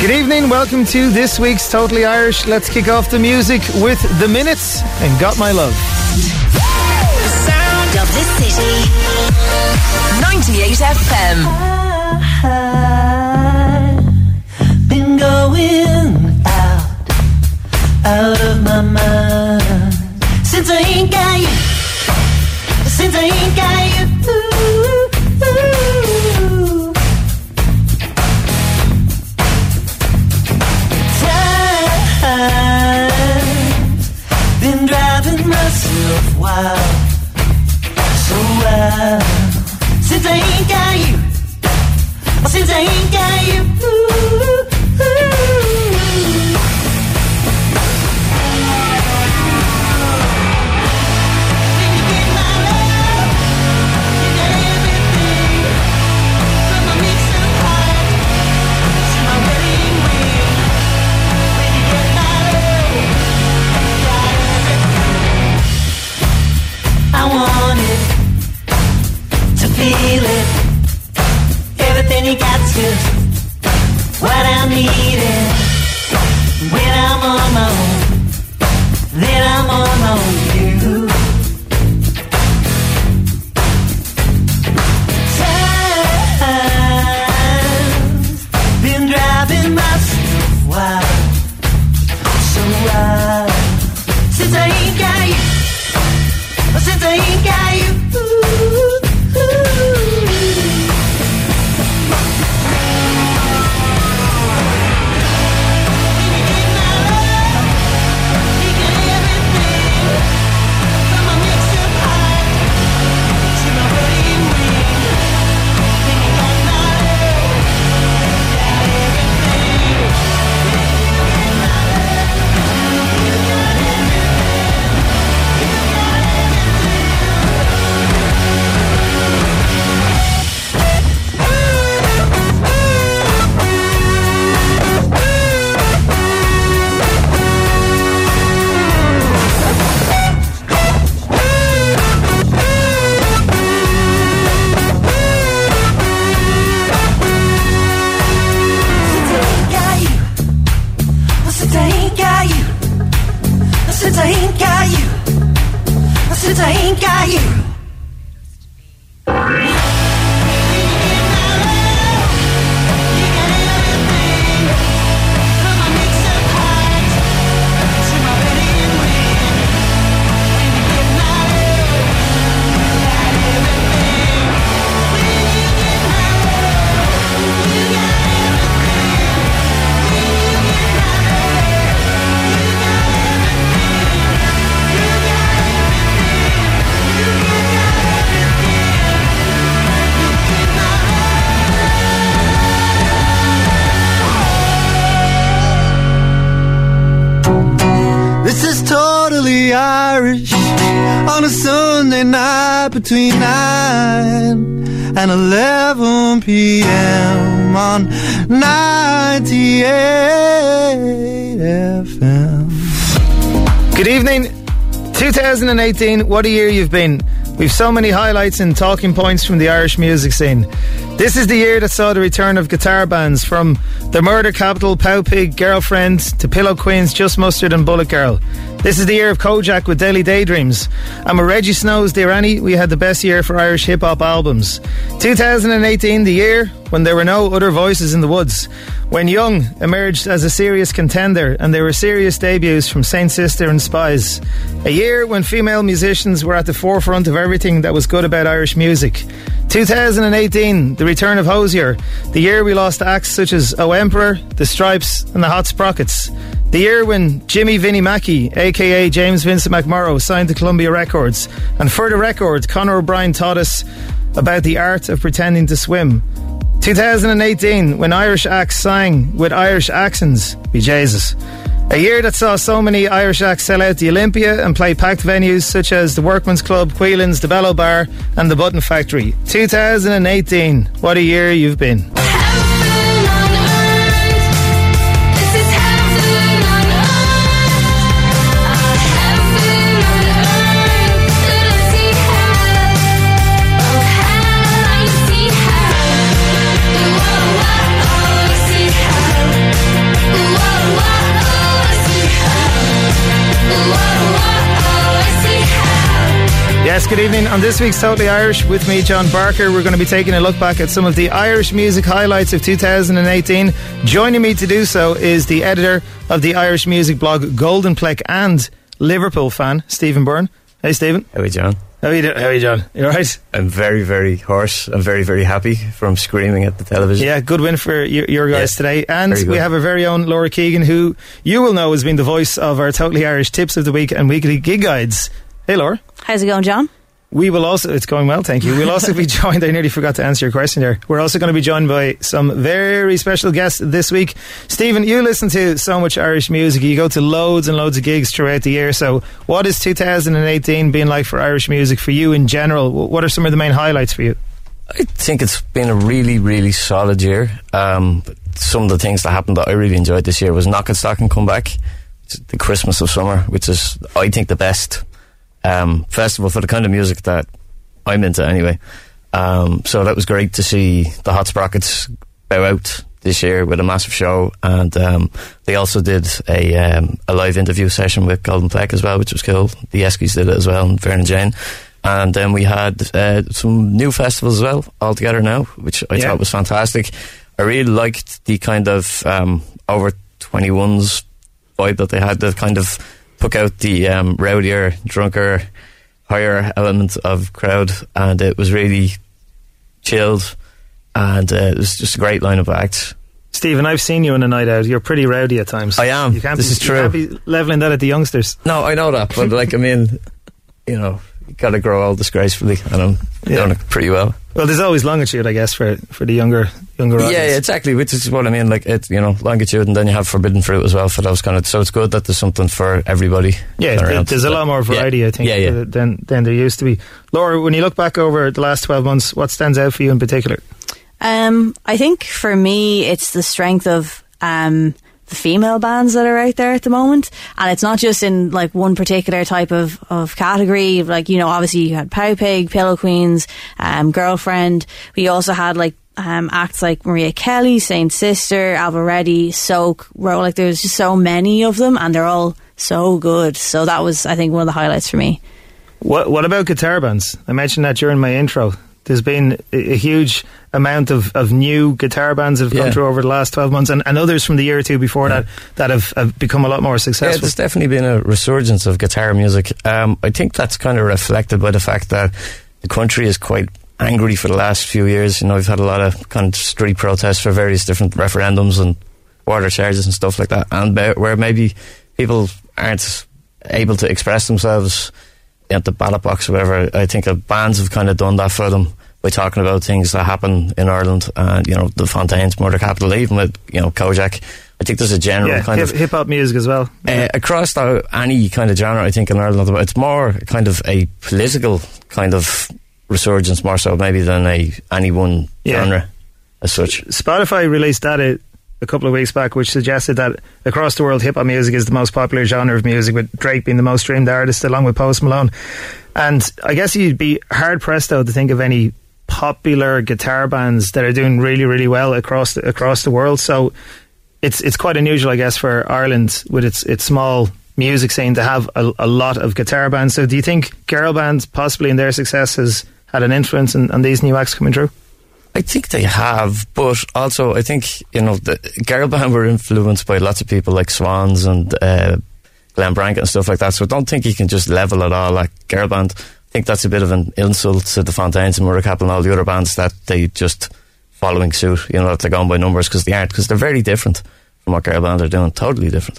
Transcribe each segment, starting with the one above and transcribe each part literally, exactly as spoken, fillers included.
Good evening, welcome to this week's Totally Irish. Let's kick off the music with The Minutes and Got My Love. The sound of the city. ninety-eight F M. I've been going out, out of my mind since I ain't got you, since I ain't got you. Ooh, ooh. Time's been driving myself wild, so wild, since I ain't got you, oh, since I ain't got you. Ooh, ooh. I want it to feel it. Everything you got to what I need it. When I'm on my own, then I'm on my own with you. Time's been driving myself wild, so wild, since I ain't got you. Since I ain't got you, ooh, ooh. You get my love, you get everything, from my mixed-up heart to my burning wing. Then you got my love, got everything. You get my love, you got everything. You got since I ain't got you, since I ain't got you. Irish on a Sunday night between nine and eleven p.m. on ninety-eight F M. Good evening. twenty eighteen, what a year you've been. We've so many highlights and talking points from the Irish music scene. This is the year that saw the return of guitar bands, from the Murder Capital, Pow Pig, Girlfriend, to Pillow Queens, Just Mustard and Bullet Girl. This is the year of Kojak with Daily Daydreams. And with Reggie Snow's Dear Annie, we had the best year for Irish hip-hop albums. twenty eighteen, the year when there were no other voices in the woods. When Young emerged as a serious contender and there were serious debuts from Saint Sister and Spies. A year when female musicians were at the forefront of everything that was good about Irish music. twenty eighteen, the return of Hozier. The year we lost acts such as O Emperor, The Stripes and the Hot Sprockets. The year when Jimmy Vinnie Mackey, aka James Vincent McMorrow, signed to Columbia Records. And for the record, Conor O'Brien taught us about the art of pretending to swim. twenty eighteen, when Irish acts sang with Irish accents, be Jesus. A year that saw so many Irish acts sell out the Olympia and play packed venues such as the Workman's Club, Queelan's, the Bellow Bar and the Button Factory. twenty eighteen, what a year you've been. Oh, Yes, good evening. On this week's Totally Irish, with me, John Barker, we're going to be taking a look back at some of the Irish music highlights of two thousand eighteen. Joining me to do so is the editor of the Irish music blog Golden Pleck and Liverpool fan, Stephen Byrne. Hey, Stephen. How are you, John? How are you doing? How are you, John? You alright? I'm very, very hoarse. I'm very, very happy from screaming at the television. Yeah, good win for your, your guys yeah, today. And we have our very own Laura Keegan, who you will know has been the voice of our Totally Irish Tips of the Week and Weekly Gig Guides. Hey, Laura. How's it going, John? We will also, it's going well, thank you. We'll also be joined, I nearly forgot to answer your question there. We're also going to be joined by some very special guests this week. Stephen, you listen to so much Irish music. You go to loads and loads of gigs throughout the year. So what is two thousand eighteen been like for Irish music for you in general? What are some of the main highlights for you? I think it's been a really, really solid year. Um, some of the things that happened that I really enjoyed this year was Knockatstock Come Back, the Christmas of Summer, which is, I think, the best Um, festival for the kind of music that I'm into anyway. Um, so that was great to see the Hot Sprockets bow out this year with a massive show, and um, they also did a um, a live interview session with Golden Pleck as well, which was cool. The Eskies did it as well, and Vern and Jane. And then we had uh, some new festivals as well all together now, which I yeah. thought was fantastic. I really liked the kind of um, over twenty-ones vibe that they had, the kind of took out the um, rowdier, drunker, higher element of crowd, and it was really chilled, and uh, it was just a great line of acts. Stephen, I've seen you on a night out. You're pretty rowdy at times. I am. You can't this be, is true. You can't be levelling that at the youngsters. No, I know that, but like, I mean, you know, you got to grow old disgracefully, and I'm yeah. doing it pretty well. Well, there's always longitude, I guess, for for the younger younger audience. Yeah, yeah, exactly. Which is what I mean. Like, it, you know, longitude, and then you have forbidden fruit as well for those kind of. So it's good that there's something for everybody. Yeah, there, there's a lot more variety, yeah. I think, yeah, yeah. than than there used to be. Laura, when you look back over the last twelve months, what stands out for you in particular? Um, I think for me, it's the strength of um. the female bands that are out there at the moment, and it's not just in like one particular type of, of category. Like, you know, obviously you had Pow Pig, Pillow Queens, um, Girlfriend. We also had like um, acts like Maria Kelly, Saint Sister, Alva Reddy, Soak, Ro. Like, there's just so many of them, and they're all so good. So that was, I think, one of the highlights for me. What What about guitar bands? I mentioned that during my intro. There's been a, a huge amount of, of new guitar bands that have come yeah. through over the last twelve months, and, and others from the year or two before yeah. that that have, have become a lot more successful. Yeah, there's definitely been a resurgence of guitar music. Um, I think that's kind of reflected by the fact that the country is quite angry for the last few years. You know, we've had a lot of kind of street protests for various different referendums and water charges and stuff like that, and where maybe people aren't able to express themselves at the ballot box or whatever. I think bands have kind of done that for them by talking about things that happen in Ireland, and, you know, the Fontaines, Murder Capital, even with, you know, Kojak. I think there's a general yeah, kind hip, of hip-hop music as well. Yeah. Uh, across the, any kind of genre, I think, in Ireland, it's more kind of a political kind of resurgence, more so maybe than a any one yeah. genre as such. Spotify released data a couple of weeks back which suggested that across the world hip-hop music is the most popular genre of music, with Drake being the most streamed artist along with Post Malone. And I guess you'd be hard pressed though to think of any popular guitar bands that are doing really really well across the, across the world. So it's it's quite unusual, I guess, for Ireland with its its small music scene to have a, a lot of guitar bands. So do you think girl bands possibly in their success has had an influence on, on these new acts coming through? I think they have, but also I think, you know, the girl band were influenced by lots of people like Swans and uh, Glenn Branca and stuff like that, so I don't think you can just level it all like girl band. I think that's a bit of an insult to the Fontaines and Murder Capital and all the other bands that they just following suit, you know, that they're going by numbers, because they aren't, because they're very different from what girl bands are doing, totally different.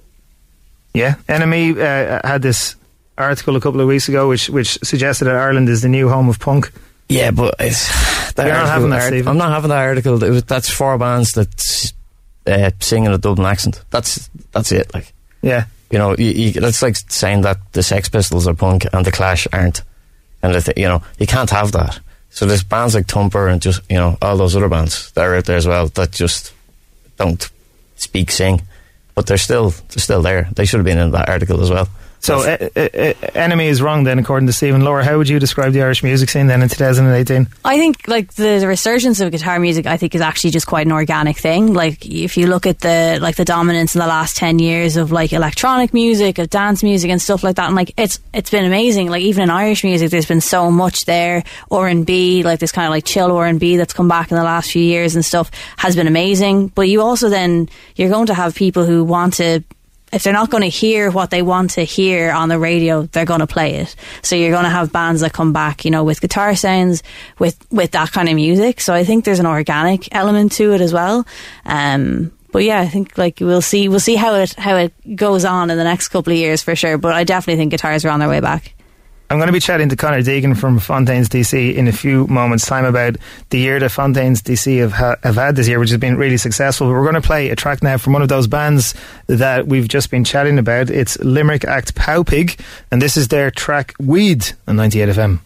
Yeah, Enemy uh, had this article a couple of weeks ago which which suggested that Ireland is the new home of punk. Yeah, but it's, You're not having that, Stephen. I'm not having that article. It was, that's four bands that uh, sing in a Dublin accent. That's that's it. Like, yeah, you know, you, you, that's like saying that the Sex Pistols are punk and the Clash aren't, and the, you know, you can't have that. So there's bands like Thumper and just, you know, all those other bands that are out there as well that just don't speak, sing, but they're still they're still there. They should have been in that article as well. So, uh, uh, uh, enemy is wrong then, according to Stephen. Laura, how would you describe the Irish music scene then in twenty eighteen? I think, like, the, the resurgence of guitar music, I think, is actually just quite an organic thing. Like, if you look at the, like, the dominance in the last ten years of, like, electronic music, of dance music and stuff like that, and, like, it's it's been amazing. Like, even in Irish music, there's been so much there. R and B, like, this kind of, like, chill R and B that's come back in the last few years and stuff has been amazing. But you also then, you're going to have people who want to, if they're not going to hear what they want to hear on the radio, they're going to play it. So you're going to have bands that come back, you know, with guitar sounds, with, with that kind of music. So I think there's an organic element to it as well. Um, but yeah, I think like we'll see, we'll see how it, how it goes on in the next couple of years for sure. But I definitely think guitars are on their way back. I'm going to be chatting to Conor Deegan from Fontaines D C in a few moments' time about the year that Fontaines D C have, ha- have had this year, which has been really successful. We're going to play a track now from one of those bands that we've just been chatting about. It's Limerick act Powpig, and this is their track Weed on ninety-eight F M.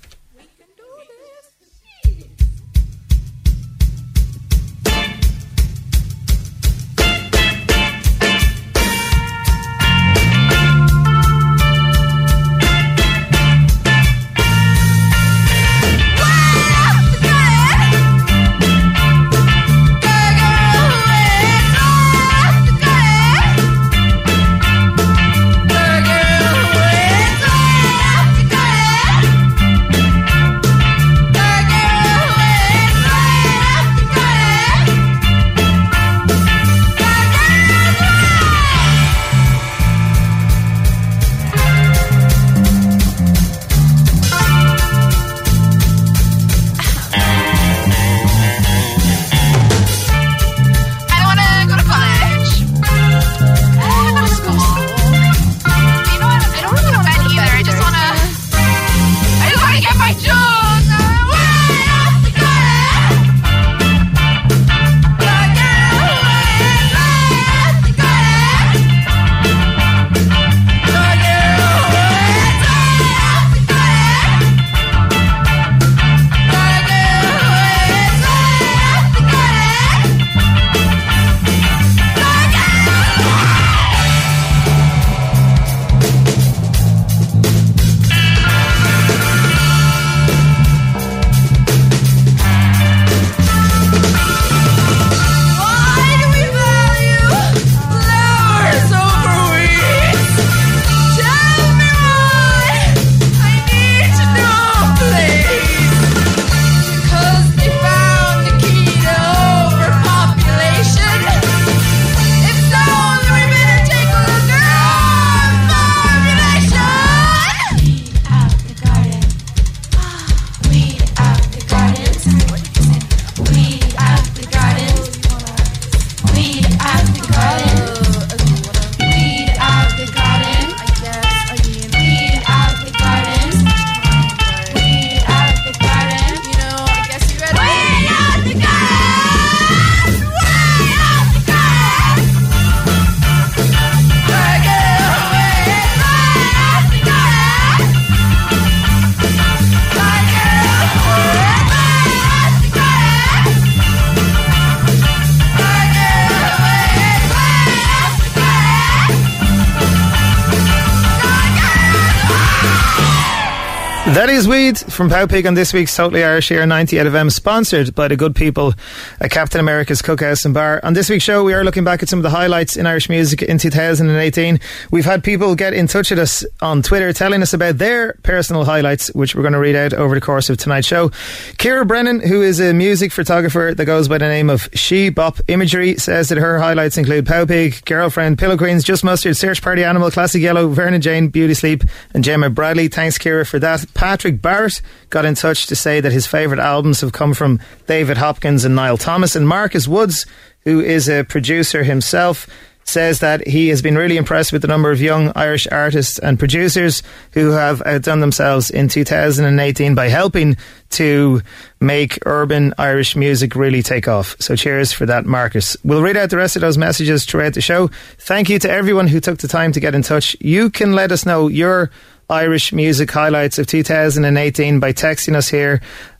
That is Weed from Powpig on this week's Totally Irish here, ninety-eight F M, sponsored by the good people at Captain America's Cookhouse and Bar. On this week's show, we are looking back at some of the highlights in Irish music in two thousand eighteen. We've had people get in touch with us on Twitter telling us about their personal highlights, which we're going to read out over the course of tonight's show. Ciara Brennan, who is a music photographer that goes by the name of She Bop Imagery, says that her highlights include Powpig, Girlfriend, Pillow Queens, Just Mustard, Search Party Animal, Classic Yellow, Vernon Jane, Beauty Sleep and Gemma Bradley. Thanks, Ciara, for that. Patrick Barrett got in touch to say that his favourite albums have come from David Hopkins and Niall Thomas. And Marcus Woods, who is a producer himself, says that he has been really impressed with the number of young Irish artists and producers who have outdone themselves in two thousand eighteen by helping to make urban Irish music really take off. So cheers for that, Marcus. We'll read out the rest of those messages throughout the show. Thank you to everyone who took the time to get in touch. You can let us know your Irish music highlights of two thousand eighteen by texting us here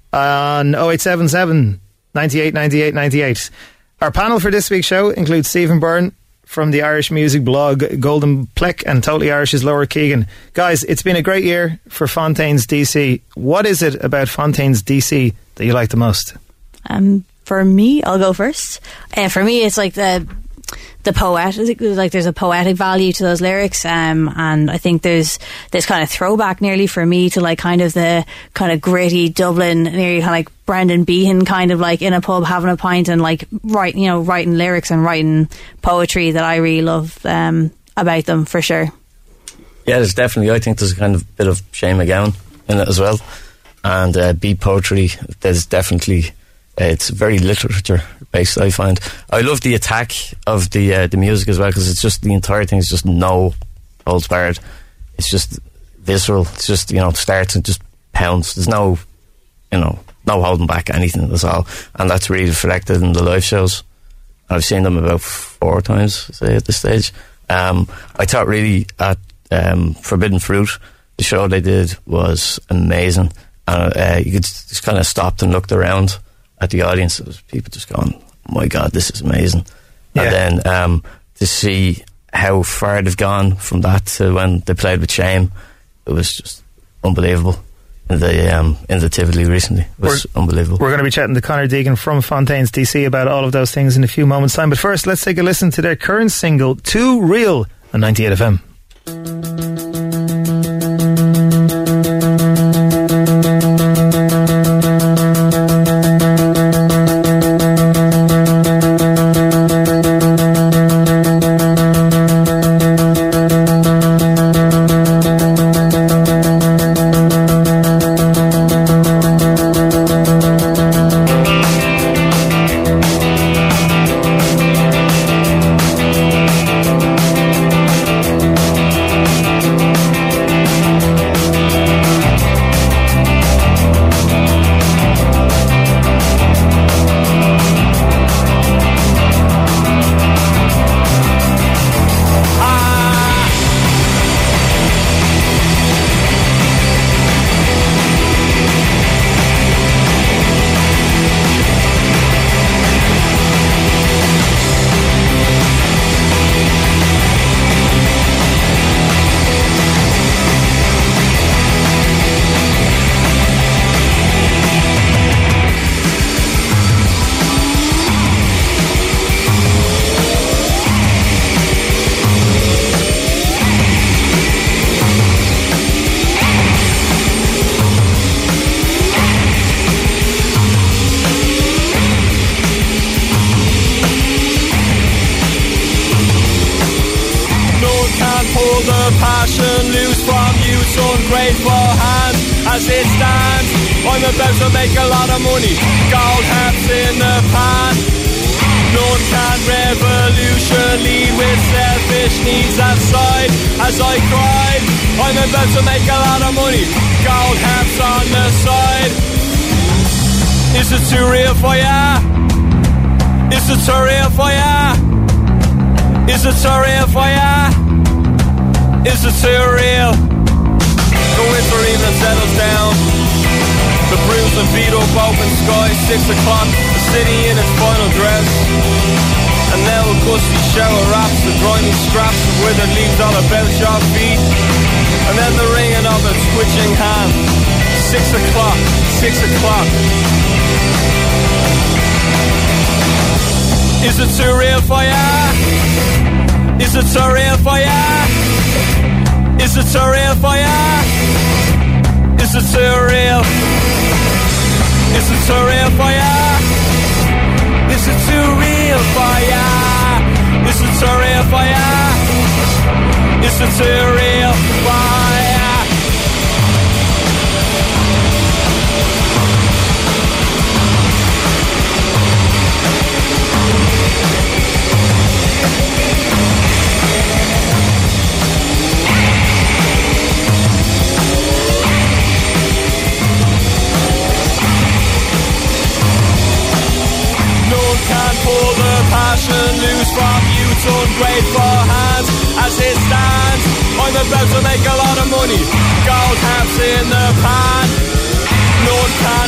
on oh eight seven seven, ninety-eight, ninety-eight, ninety-eight. Our panel for this week's show includes Stephen Byrne from the Irish music blog Golden Pleck and Totally Irish's Laura Keegan. Guys, it's been a great year for Fontaines D C. What is it about Fontaines D C that you like the most? Um, for me, I'll go first. Uh, for me, it's like the the poetic, like there's a poetic value to those lyrics, um, and I think there's this kind of throwback nearly for me to like kind of the kind of gritty Dublin, nearly kind of like Brendan Behan kind of like in a pub having a pint and like write, you know, writing lyrics and writing poetry that I really love um, about them for sure. Yeah, there's definitely, I think there's a kind of bit of Shane MacGowan in it as well, and uh, beat poetry. There's definitely. Uh, it's very literature based, I find. I love the attack of the uh, the music as well, because it's just, the entire thing is just no holds barred. It's just visceral. It's just, you know, it starts and just pounds. There's no, you know, no holding back anything at all. And that's really reflected in the live shows. I've seen them about four times, say, at this stage. Um, I thought really at um, Forbidden Fruit, the show they did was amazing. And uh, you could just kind of stopped and looked around at the audience. There was people just going, oh my God, this is amazing. Yeah. And then um, to see how far they've gone from that to when they played with Shame, it was just unbelievable. In the um, in the Tivoli recently, it was we're, unbelievable. We're going to be chatting to Conor Deegan from Fontaines D C about all of those things in a few moments' time. But first, let's take a listen to their current single, Too Real, on ninety-eight F M.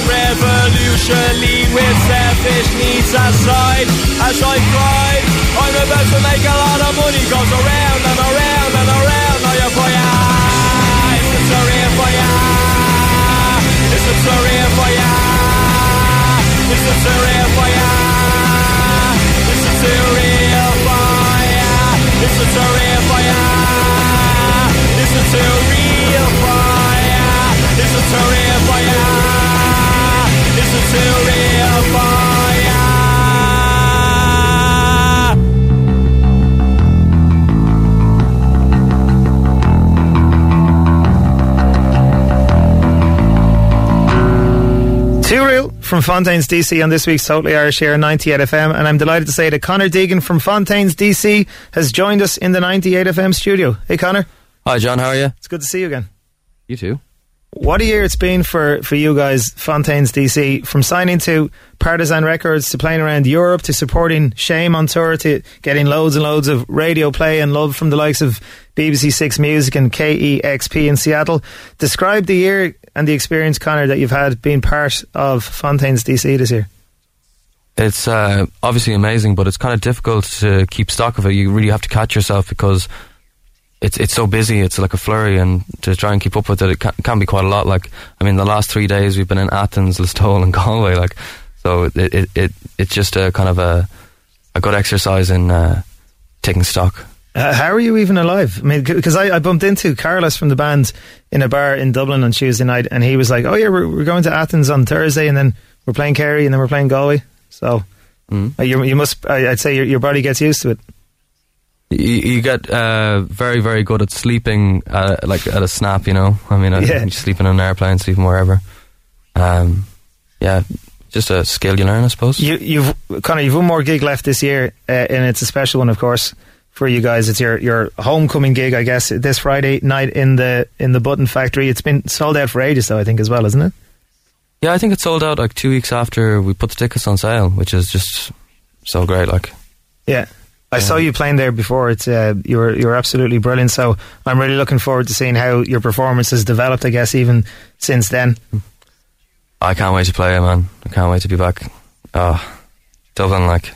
Lead with selfish needs aside. As I cried, I'm universe will make a lot of money. Goes around and around and around. Now you're for ya. It's a surreal for ya. It's a surreal for ya. It's a surreal for ya. It's a surreal for ya. It's a surreal for ya. It's a surreal for ya. It's a surreal for ya. It's a surreal for ya. Too Real from Fontaine's D C on this week's Totally Irish here on ninety-eight F M, and I'm delighted to say that Conor Deegan from Fontaine's D C has joined us in the ninety-eight F M studio. Hey Conor. Hi John, how are you? It's good to see you again. You too. What a year it's been for, for you guys, Fontaine's D C, from signing to Partisan Records to playing around Europe to supporting Shame on tour to getting loads and loads of radio play and love from the likes of B B C Six Music and K E X P in Seattle. Describe the year and the experience, Conor, that you've had being part of Fontaine's D C this year. It's uh, obviously amazing, but it's kind of difficult to keep stock of it. You really have to catch yourself because it's it's so busy. It's like a flurry, and to try and keep up with it, it can, it can be quite a lot. Like, I mean, the last three days we've been in Athens, Listowel and Galway. Like, so it it, it it's just a kind of a a good exercise in uh, taking stock. Uh, how are you even alive? I mean, because I, I bumped into Carlos from the band in a bar in Dublin on Tuesday night, and he was like, "Oh yeah, we're, we're going to Athens on Thursday, and then we're playing Kerry, and then we're playing Galway." So mm. uh, you, you must, I, I'd say, your, your body gets used to it. You, you get uh, very, very good at sleeping, uh, like at a snap. You know, I mean, yeah. uh, sleeping on an airplane, sleeping wherever. Um, yeah, just a skill you learn, I suppose. You, you've Conor, you've one more gig left this year, uh, and it's a special one, of course, for you guys. It's your, your homecoming gig, I guess, this Friday night in the in the Button Factory. It's been sold out for ages, though, I think, as well, isn't it? Yeah, I think it sold out like two weeks after we put the tickets on sale, which is just so great. Like, yeah, I yeah. saw you playing there before. It's uh, you were you were absolutely brilliant. So I'm really looking forward to seeing how your performance has developed, I guess, even since then. I can't wait to play, man. I can't wait to be back. Oh, Dublin, like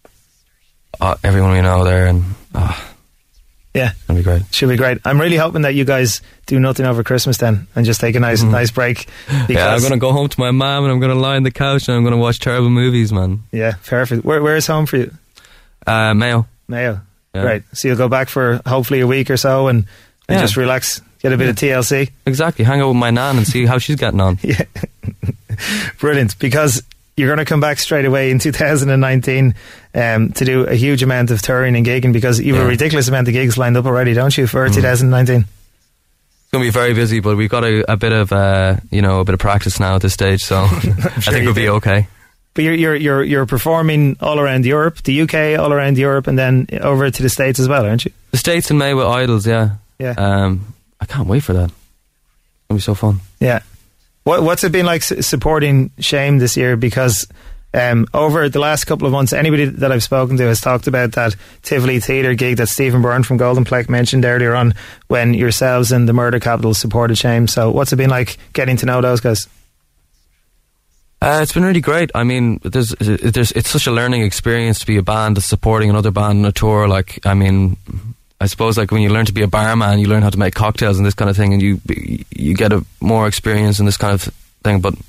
oh, everyone we know there, and oh, yeah, it'll be great. Should be great. I'm really hoping that you guys do nothing over Christmas then and just take a nice mm. nice break. Yeah, I'm going to go home to my mum and I'm going to lie on the couch and I'm going to watch terrible movies, man. Yeah, perfect. Where Where is home for you? Uh, Mayo. Mayo. Yeah. Right. So you'll go back for hopefully a week or so and, and yeah. just relax, get a bit yeah. of T L C. Exactly. Hang out with my nan and see how she's getting on. Yeah. Brilliant. Because you're going to come back straight away in two thousand nineteen um, to do a huge amount of touring and gigging, because you have yeah. a ridiculous amount of gigs lined up already, don't you, for mm. two thousand nineteen? It's going to be very busy, but we've got a, a bit of uh, you know a bit of practice now at this stage, so sure I think we'll be okay. But you're you're you're you're performing all around Europe, the U K, all around Europe, and then over to the States as well, aren't you? The States in May with Idols, yeah. Yeah. Um, I can't wait for that. It's going to be so fun. Yeah. What What's it been like supporting Shame this year? Because um, over the last couple of months, anybody that I've spoken to has talked about that Tivoli Theatre gig that Stephen Byrne from Golden Pleck mentioned earlier on, when yourselves and the Murder Capital supported Shame. So what's it been like getting to know those guys? Uh, it's been really great. I mean, there's, there's, it's such a learning experience to be a band that's supporting another band on a tour. Like, I mean, I suppose like when you learn to be a barman, you learn how to make cocktails and this kind of thing, and you you get a more experience in this kind of thing. But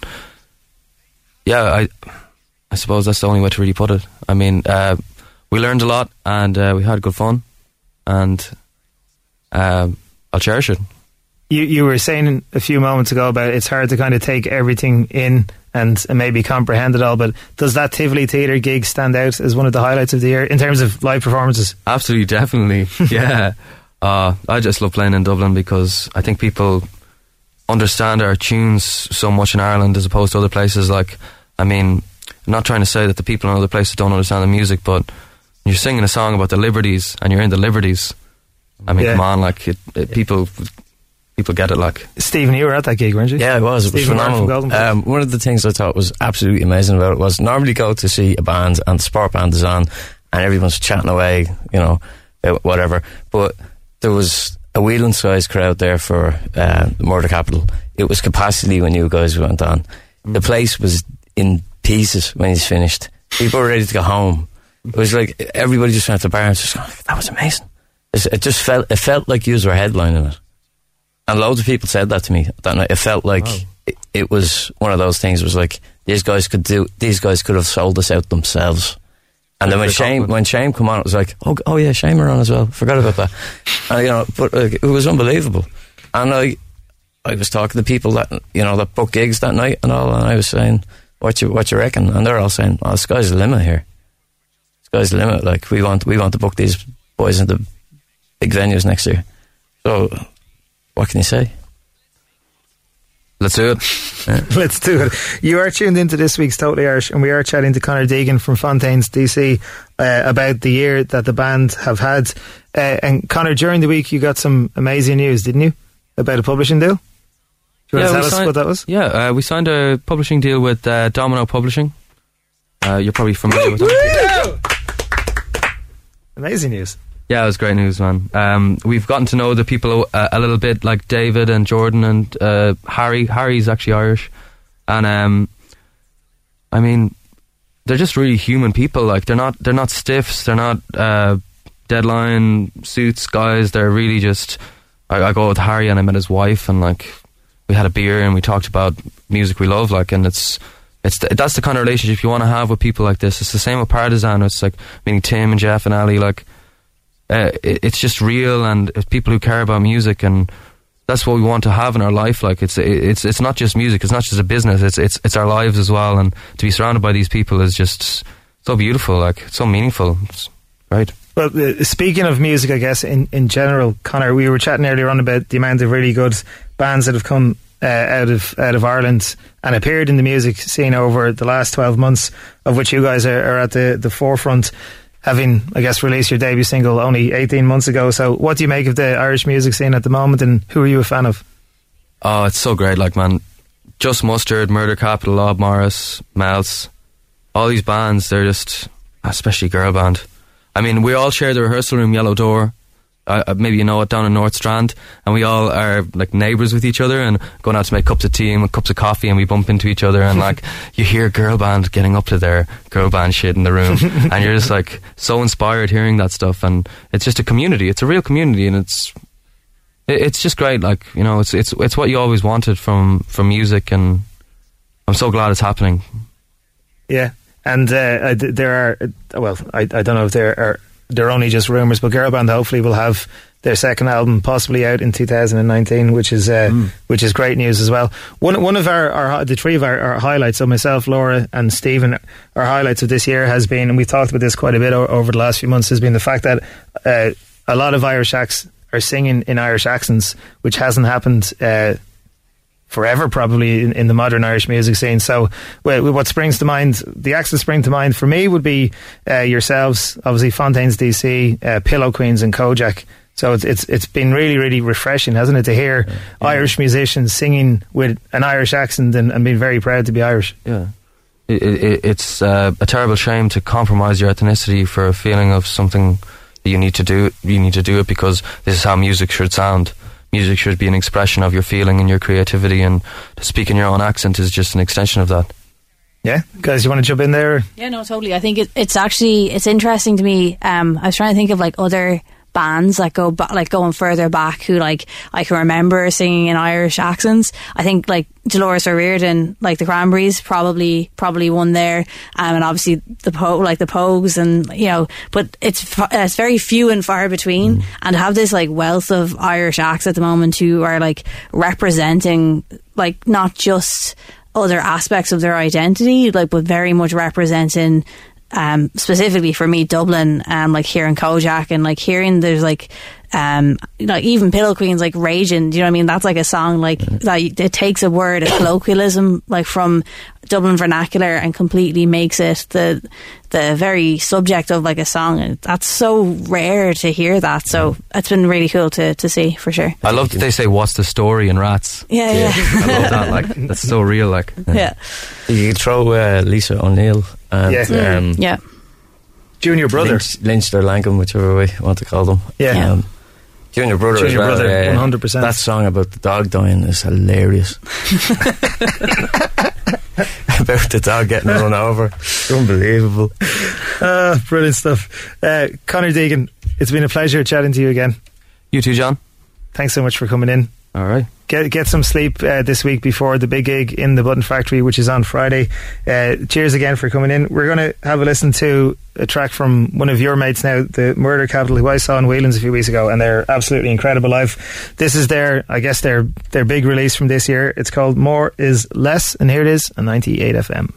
yeah, I I suppose that's the only way to really put it. I mean, uh, we learned a lot and uh, we had good fun, and uh, I'll cherish it. You you were saying a few moments ago about it's hard to kind of take everything in and, and maybe comprehend it all, but does that Tivoli Theatre gig stand out as one of the highlights of the year in terms of live performances? Absolutely, definitely. Yeah. uh, I just love playing in Dublin because I think people understand our tunes so much in Ireland as opposed to other places. Like, I mean, I'm not trying to say that the people in other places don't understand the music, but you're singing a song about the Liberties and you're in the Liberties. I mean, yeah. come on, like, it, it, yeah. people... People get it, like. Stephen, you were at that gig, weren't you? Yeah, I was. It was phenomenal. Um, one of the things I thought was absolutely amazing about it was normally go to see a band and the sport band is on and everyone's chatting away, you know, whatever. But there was a wheeling sized crowd there for uh, Murder Capital. It was capacity when you guys went on. The place was in pieces when he's finished. People were ready to go home. It was like everybody just went to the bar and was just going, that was amazing. It's, it just felt it felt like you were headlining it, and loads of people said that to me that night. It felt like wow. it, it was one of those things. It was like these guys could do. These guys could have sold us out themselves. And then when Shame when Shame come on, it was like, oh, oh yeah, Shame are on as well. Forgot about that. And, you know, but like, it was unbelievable. And I, I was talking to people that you know that booked gigs that night and all, and I was saying, what you what you reckon? And they're all saying, oh, the sky's the limit here. The sky's the limit. Like we want we want to book these boys into big venues next year. So, what can you say? Let's do it. Yeah. Let's do it. You are tuned into this week's Totally Irish, and we are chatting to Conor Deegan from Fontaines D C uh, about the year that the band have had. Uh, and Conor, during the week you got some amazing news, didn't you? About a publishing deal? Do you yeah, want to tell us signed, what that was? Yeah, uh, we signed a publishing deal with uh, Domino Publishing. Uh, you're probably familiar with them. Amazing news. Yeah, it was great news, man. Um, we've gotten to know the people uh, a little bit, like David and Jordan and uh, Harry. Harry's actually Irish, and um, I mean, they're just really human people. Like they're not, they're not stiffs. They're not uh, deadline suits guys. They're really just. I, I go with Harry and I met his wife, and like we had a beer and we talked about music we love. Like, and it's. It's the, that's the kind of relationship you want to have with people like this. It's the same with Partisan. It's like meeting Tim and Jeff and Ali. Like. Uh, it, it's just real, and it's people who care about music, and that's what we want to have in our life. Like it's it's it's not just music, it's not just a business, it's it's it's our lives as well. And to be surrounded by these people is just so beautiful, like so meaningful. It's great. Well, uh, speaking of music, I guess in in general, Conor, we were chatting earlier on about the amount of really good bands that have come uh, out of out of Ireland and appeared in the music scene over the last twelve months, of which you guys are, are at the the forefront. Having, I guess, released your debut single only eighteen months ago. So what do you make of the Irish music scene at the moment, and who are you a fan of? Oh, it's so great, like, man. Just Mustard, Murder Capital, Lob Morris, Melts, all these bands, they're just, especially girl band. I mean, we all share the rehearsal room, Yellow Door. Uh, maybe you know it, down in North Strand, and we all are like neighbours with each other and going out to make cups of tea and cups of coffee, and we bump into each other, and like you hear girl band getting up to their girl band shit in the room and you're just like so inspired hearing that stuff. And it's just a community, it's a real community, and it's it, it's just great. Like, you know, it's it's it's what you always wanted from from music, and I'm so glad it's happening. Yeah. And uh, there are, well, I, I don't know if there are they're only just rumours, but girl band hopefully will have their second album possibly out in two thousand nineteen, which is uh, mm. which is great news as well. One one of our, our the three of our, our highlights, so myself, Laura and Stephen, our highlights of this year has been, and we've talked about this quite a bit o- over the last few months, has been the fact that uh, a lot of Irish acts are singing in Irish accents, which hasn't happened uh, forever probably in, in the modern Irish music scene. So well, what springs to mind, the acts that spring to mind for me would be uh, yourselves, obviously Fontaines D C, uh, Pillow Queens and Kojak. So it's it's it's been really, really refreshing, hasn't it, to hear yeah. Yeah. Irish musicians singing with an Irish accent and, and being very proud to be Irish. Yeah, it, it, it's uh, a terrible shame to compromise your ethnicity for a feeling of something that you need to do. You need to do it because this is how music should sound. Music should be an expression of your feeling and your creativity, and to speak in your own accent is just an extension of that. Yeah, guys, you want to jump in there? Yeah, no, totally. I think it, it's actually it's interesting to me. Um, I was trying to think of like other bands that go ba- like going further back who like I can remember singing in Irish accents. I think like Dolores O'Riordan, like the Cranberries, probably probably one there, um, and obviously the po- like the Pogues, and you know, but it's f- it's very few and far between. Mm. And to have this like wealth of Irish acts at the moment who are like representing like not just other aspects of their identity, like but very much representing. Um, specifically for me, Dublin, um, like hearing Kojak and like hearing there's like, um, like even Pillow Queens like Raging. Do you know what I mean? That's like a song like that. It takes a word, a colloquialism, like from Dublin vernacular, and completely makes it the the very subject of like a song. That's so rare to hear that. So it's been really cool to to see for sure. I love that they say "What's the story?" in Rats. Yeah, yeah. I love that. Like that's so real. Like yeah. You could throw uh, Lisa O'Neill. And, yeah. Um, yeah. Junior Brother. Lynch, Lynch or Langham, whichever way you want to call them. Yeah. Um, Junior Brother Junior as well. Brother, uh, one hundred percent. That song about the dog dying is hilarious. about the dog getting run over. Unbelievable. Uh, brilliant stuff. Uh, Conor Deegan, it's been a pleasure chatting to you again. You too, John. Thanks so much for coming in. All right. Get get some sleep uh, this week before the big gig in the Button Factory, which is on Friday. Uh, cheers again for coming in. We're going to have a listen to a track from one of your mates now, the Murder Capital, who I saw in Whelan's a few weeks ago, and they're absolutely incredible live. This is their, I guess, their their big release from this year. It's called More Is Less, and here it is on ninety-eight F M.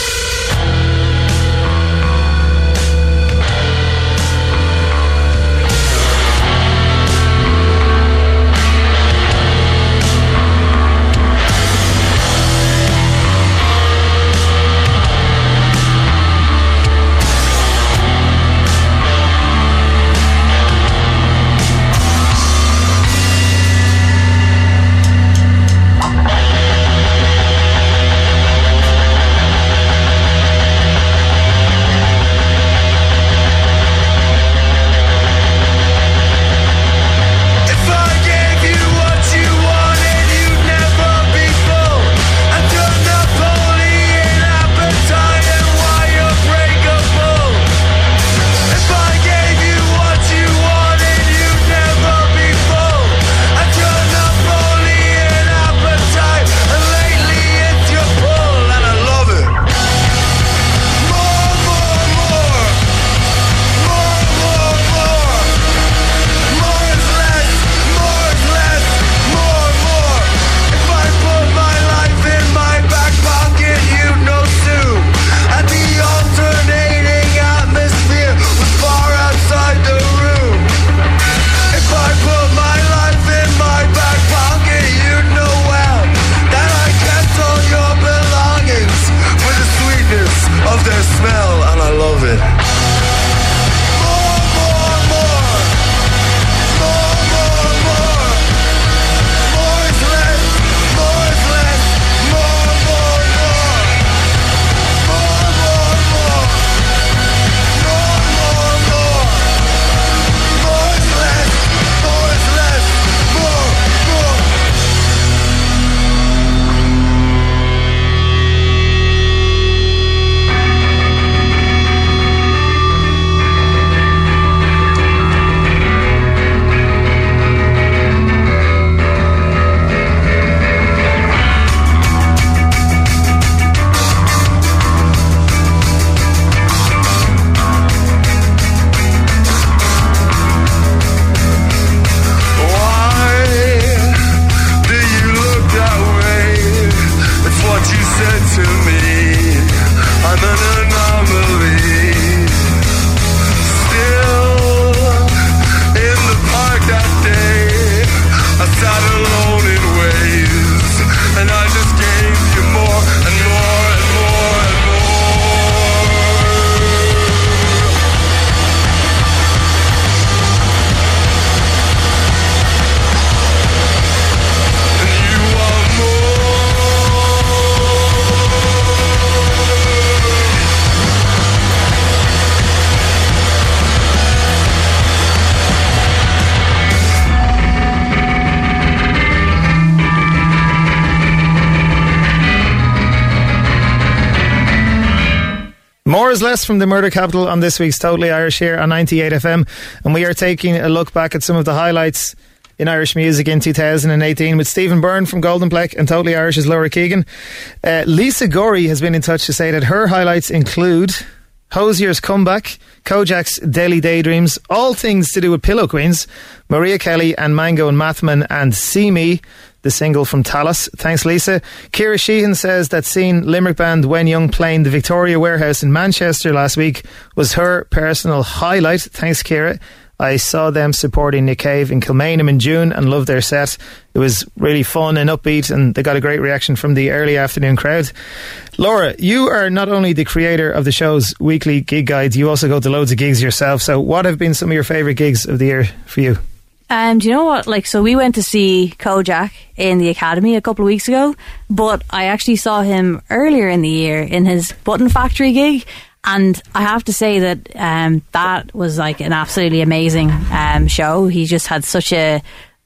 More is Less from the Murder Capital on this week's Totally Irish here on ninety-eight F M, and we are taking a look back at some of the highlights in Irish music in two thousand eighteen with Stephen Byrne from Golden Pleck and Totally Irish's Laura Keegan. Uh, Lisa Gorey has been in touch to say that her highlights include Hosier's Comeback, Kojak's Daily Daydreams, all things to do with Pillow Queens, Maria Kelly and Mango and Mathman, and See Me, the single from Talis. Thanks, Lisa. Ciara Sheehan says that seeing Limerick band When Young playing the Victoria Warehouse in Manchester last week was her personal highlight. Thanks, Ciara. I saw them supporting Nick Cave in Kilmainham in June and loved their set. It was really fun and upbeat, and they got a great reaction from the early afternoon crowd. Laura, you are not only the creator of the show's weekly gig guide, you also go to loads of gigs yourself. So what have been some of your favourite gigs of the year for you? Um, do you know what? Like, so we went to see Kojak in the Academy a couple of weeks ago, but I actually saw him earlier in the year in his Button Factory gig. And I have to say that um, that was like an absolutely amazing um, show. He just had such a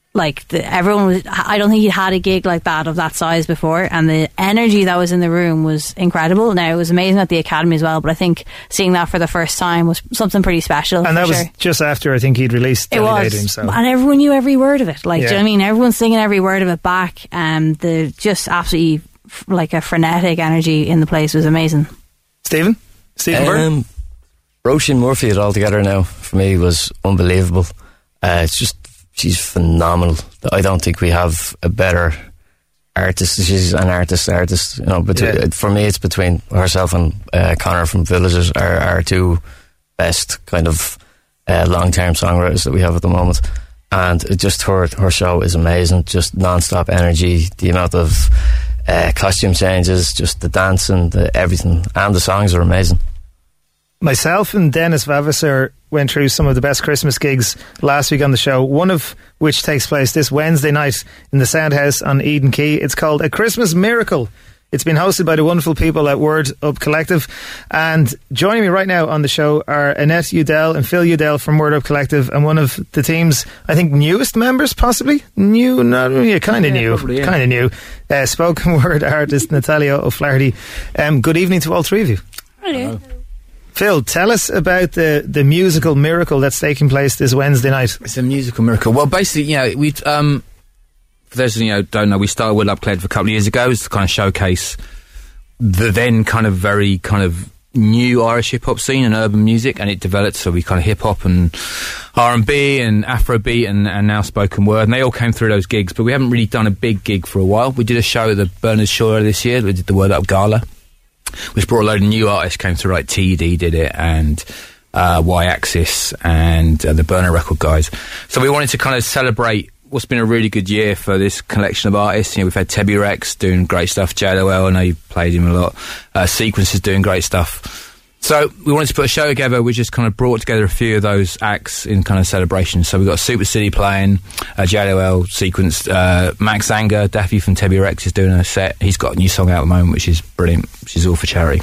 like the, everyone was, I don't think he'd had a gig like that of that size before, and the energy that was in the room was incredible. Now, it was amazing at the Academy as well, but I think seeing that for the first time was something pretty special. And that was sure. just after I think he'd released it Daily was Daydream, so. And everyone knew every word of it, like, Yeah. do you know what I mean? Everyone's singing every word of it back, and the just absolutely f- like a frenetic energy in the place was amazing. Stephen? Stephen Byrne? Um, Roisin Murphy, it all together now, for me, was unbelievable. Uh, it's just, she's phenomenal. I don't think we have a better artist. She's an artist, artist. You know, between, Yeah. for me, it's between herself and uh, Connor from Villagers are our two best kind of uh, long-term songwriters that we have at the moment. And it just her her show is amazing. Just non-stop energy, the amount of uh, costume changes, just the dancing, the everything, and the songs are amazing. Myself and Dennis Vavasor went through some of the best Christmas gigs last week on the show, one of which takes place this Wednesday night in the Soundhouse on Eden Quay. It's called A Christmas Miracle. It's been hosted by the wonderful people at Word Up Collective. And joining me right now on the show are Annette Udell and Phil Udell from Word Up Collective, and one of the team's, I think, newest members, possibly? New? Not, yeah, kind of Yeah, new. probably, yeah. Kind of new. Uh, spoken word artist Natalia O'Flaherty. Um, good evening to all three of you. Hello. Phil, tell us about the, the musical miracle that's taking place this Wednesday night. It's a musical miracle. Well, basically, you know, we um, for those of you who don't know, we started Word Up Collective a couple of years ago to kind of showcase the then kind of very kind of new Irish hip hop scene and urban music, and it developed. So we kind of hip hop and R and B and Afrobeat and, and now spoken word, and they all came through those gigs. But we haven't really done a big gig for a while. We did a show at the Berners Shaw this year. We did the Word Up Gala, which brought a load of new artists came through, like T D did it, and uh, Y-Axis, and uh, the Burner Record guys. So we wanted to kind of celebrate what's been a really good year for this collection of artists. You know, we've had Tebby Rex doing great stuff, J L O L, I know you played him a lot, uh, Sequence is doing great stuff. So we wanted to put a show together which just kind of brought together a few of those acts in kind of celebration. So we've got Super City playing, uh, J L O L, Sequence, uh, Max Anger, Daffy from Tebby Rex is doing a set. He's got a new song out at the moment which is brilliant, which is all for charity.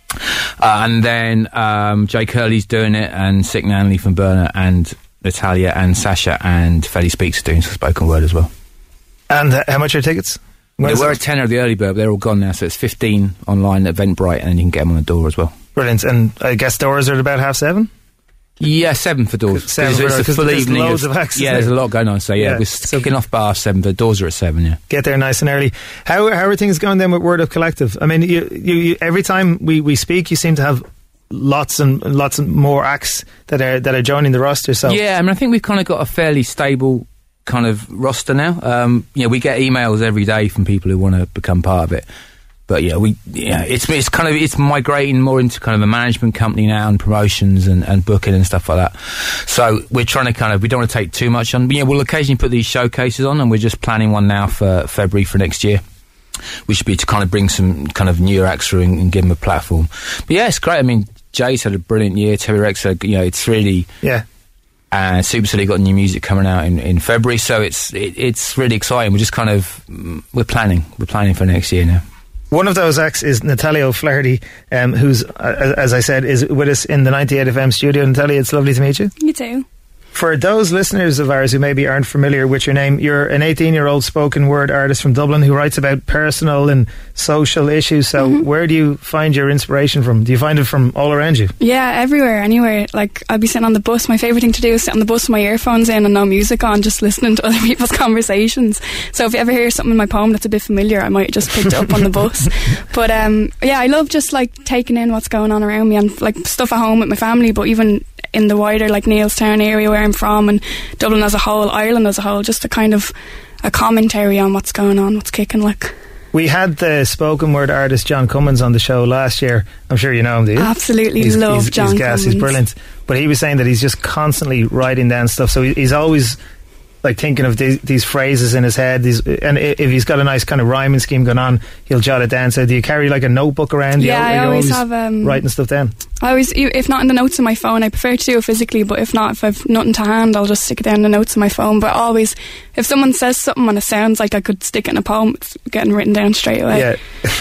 Uh, and then um, Jay Curley's doing it, and Sick Nanley from Burner, and Natalia and Sasha and Feli Speaks are doing some spoken word as well. And uh, how much are tickets? They When's were it? a tenner of the early bird, but they're all gone now, so it's fifteen online at Eventbrite, and then you can get them on the door as well. Brilliant. And I guess doors are at about half seven? Yeah, seven for doors. Seven Because for it's doors, a 'cause full there's evening. loads of acts, yeah, isn't there's a there? lot going on. So yeah, Yeah, we're so- kicking off bar seven. The doors are at seven. Yeah. Get there nice and early. How how are things going then with Word Up Collective? I mean, you, you, you, every time we, we speak, you seem to have lots and lots and more acts that are that are joining the roster. So Yeah, I mean, I think we've kind of got a fairly stable kind of roster now. Um, you know, we get emails every day from people who want to become part of it. But yeah, we yeah, it's it's kind of it's migrating more into kind of a management company now, and promotions and, and booking and stuff like that. So we're trying to kind of we don't want to take too much on. But yeah, we'll occasionally put these showcases on, and we're just planning one now for February for next year. We should be to kind of bring some kind of newer acts through and, and give them a platform. But yeah, it's great. I mean, Jay's had a brilliant year. Terry Rex, had, you know, it's really yeah. And Super City got new music coming out in, in February, so it's it, it's really exciting. We're just kind of mm, we're planning we're planning for next year now. One of those acts is Natalia O'Flaherty, um, who's, uh, as I said, is with us in the ninety-eight F M studio. Natalia, it's lovely to meet you. You too. For those listeners of ours who maybe aren't familiar with your name, you're an eighteen-year-old spoken word artist from Dublin who writes about personal and social issues. So Mm-hmm. where do you find your inspiration from? Do you find it from all around you? Yeah, everywhere, anywhere. Like, I'd be sitting on the bus. My favourite thing to do is sit on the bus with my earphones in and no music on, just listening to other people's conversations. So if you ever hear something in my poem that's a bit familiar, I might just pick it up on the bus. But um, yeah, I love just like taking in what's going on around me, and like stuff at home with my family, but even in the wider like Neilstown area where I'm from, and Dublin as a whole, Ireland as a whole, just a kind of a commentary on what's going on, what's kicking like. We had the spoken word artist John Cummins on the show last year. I'm sure you know him, do you? Absolutely he's, love he's, John he's gas, Cummins. He's brilliant. But he was saying that he's just constantly writing down stuff. So he, he's always like thinking of these, these phrases in his head. These, and i- if he's got a nice kind of rhyming scheme going on, he'll jot it down. So do you carry like a notebook around? Yeah, you, I you're always have, um, writing stuff down. I always, if not in the notes on my phone, I prefer to do it physically, but if not, if I've nothing to hand, I'll just stick it down in the notes on my phone. But always, if someone says something and it sounds like I could stick it in a poem, it's getting written down straight away. Yeah.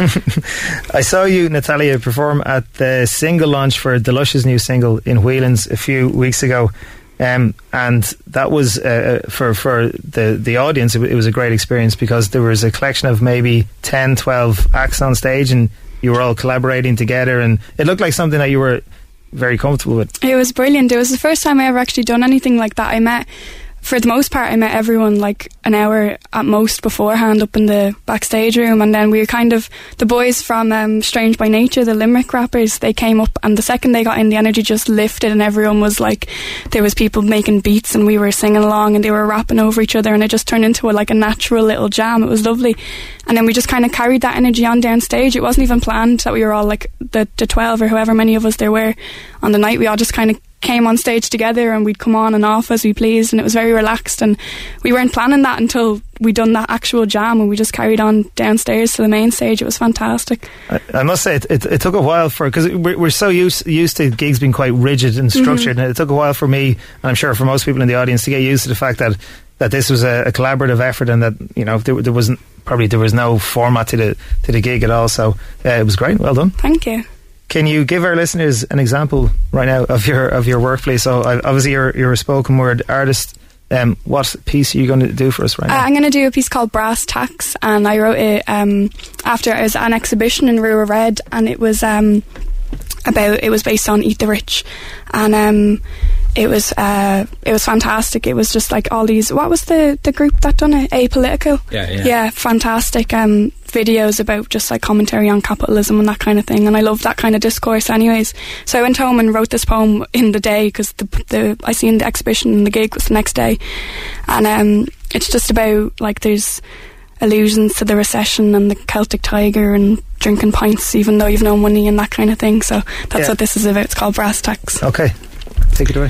I saw you, Natalia, perform at the single launch for Delush's new single in Whelan's a few weeks ago. Um, and that was uh, for for the the audience. It, it was a great experience because there was a collection of maybe ten, twelve acts on stage, and you were all collaborating together, and it looked like something that you were very comfortable with. It was brilliant. It was the first time I ever actually done anything like that. I met, for the most part, I met everyone like an hour at most beforehand up in the backstage room, and then we were kind of, the boys from um, Strange by Nature, the Limerick rappers, they came up, and the second they got in, the energy just lifted, and everyone was like, there was people making beats and we were singing along and they were rapping over each other, and it just turned into a, like a natural little jam. It was lovely. And then we just kind of carried that energy on downstage. It wasn't even planned that we were all like the, the twelve or however many of us there were on the night. We all just kind of came on stage together and we'd come on and off as we pleased, and it was very relaxed, and we weren't planning that until we'd done that actual jam, and we just carried on downstairs to the main stage. It was fantastic. I, I must say it, it, it took a while for, because we're, we're so used used to gigs being quite rigid and structured, mm-hmm. and it took a while for me, and I'm sure for most people in the audience, to get used to the fact that that this was a, a collaborative effort, and that, you know, there, there wasn't probably there was no format to the to the gig at all. So uh, it was great. Well done. Thank you. Can you give our listeners an example right now of your of your work, please? So uh, obviously you're you're a spoken word artist. Um, what piece are you going to do for us right now? Uh, I'm going to do a piece called Brass Tacks, and I wrote it um, after I was at an exhibition in Rua Red, and it was um, about it was based on Eat the Rich, and um, it was uh, it was fantastic. It was just like all these. What was the, the group that done it? Apolitical. Yeah, yeah. Yeah, fantastic um, videos about just like commentary on capitalism and that kind of thing. And I love that kind of discourse, anyways. So I went home and wrote this poem in the day, because the the I seen the exhibition and the gig was the next day, and um, it's just about like there's allusions to the recession and the Celtic Tiger and drinking pints even though you've no money and that kind of thing. So that's yeah. what this is about. It's called Brass Tacks. Okay, take it away.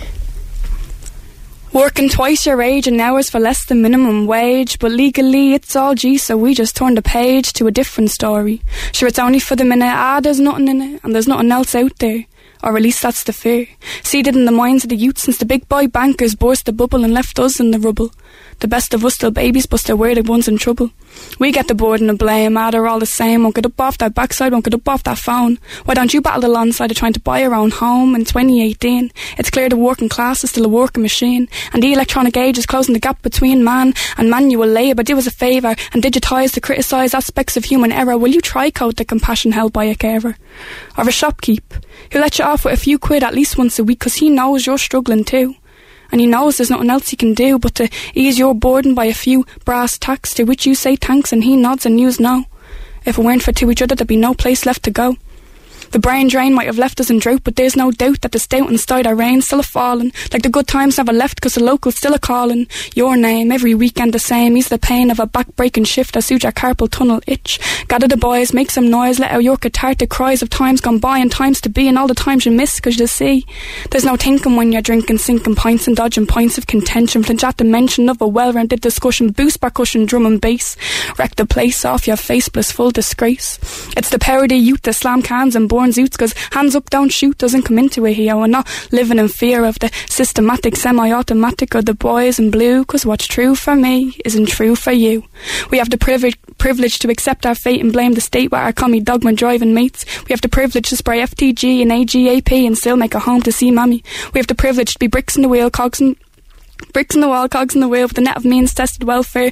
Working twice your age and hours for less than minimum wage, but legally it's all G, so we just turned the page to a different story. Sure, it's only for the minute, ah, there's nothing in it, and there's nothing else out there. Or at least that's the fear. Seeded in the minds of the youth since the big boy bankers burst the bubble and left us in the rubble. The best of us still babies, but still we're the ones in trouble. We get the burden of blame, ah, they're all the same. Won't get up off that backside, won't get up off that phone. Why don't you battle alongside of trying to buy your own home in twenty eighteen? It's clear the working class is still a working machine, and the electronic age is closing the gap between man and manual labour. Do us a favour and digitise the criticised aspects of human error. Will you try code the compassion held by a carer? Or a shopkeep who let you off with a few quid at least once a week, because he knows you're struggling too. And he knows there's nothing else he can do but to ease your burden by a few brass tacks, to which you say thanks and he nods and yous know. If it weren't for to each other, there'd be no place left to go. The brain drain might have left us in drought, but there's no doubt that the stout inside our rain still a falling. Like the good times never left, cause the locals still a calling. Your name, every weekend the same. Ease the pain of a back-breaking shift that suits your carpal tunnel itch. Gather the boys, make some noise, let out your cathartic cries of times gone by and times to be, and all the times you miss, cause you see, there's no thinking when you're drinking, sinking pints and dodging points of contention. Flinch at the mention of a well-rounded discussion, boost percussion, drum and bass. Wreck the place off your face, blissful disgrace. It's the power of the youth that slam cans and born zoots, cause hands up don't shoot doesn't come into it here. We're not living in fear of the systematic semi-automatic or the boys in blue, cause what's true for me isn't true for you. We have the privilege privilege to accept our fate and blame the state with our commie dogma driving mates. We have the privilege to spray F T G and A G A P and still make a home to see mammy. We have the privilege to be bricks in the wheel, cogs in bricks in the wall, cogs in the wheel, with the net of means tested welfare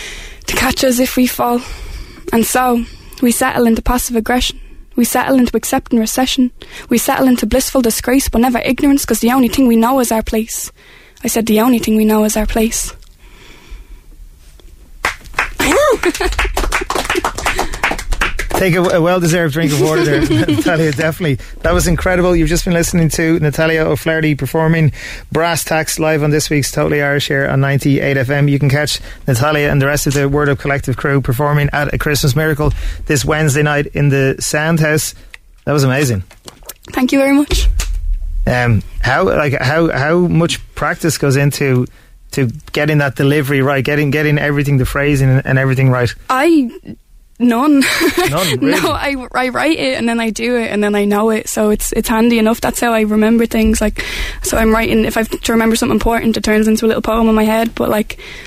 to catch us if we fall. And so we settle into passive aggression. We settle into accepting recession. We settle into blissful disgrace, but never ignorance, because the only thing we know is our place. I said the only thing we know is our place. Take a, a well-deserved drink of water there, Natalia, definitely. That was incredible. You've just been listening to Natalia O'Flaherty performing Brass Tacks live on this week's Totally Irish here on ninety-eight F M. You can catch Natalia and the rest of the Word Up Collective crew performing at A Christmas Miracle this Wednesday night in the Soundhouse. That was amazing. Thank you very much. Um, how like how how much practice goes into to getting that delivery right, getting getting everything, the phrasing and, and everything right? I None. None, really? No, I, I write it and then I do it and then I know it, so it's it's handy enough. That's how I remember things. Like, so I'm writing, if I have to remember something important, it turns into a little poem in my head. But like,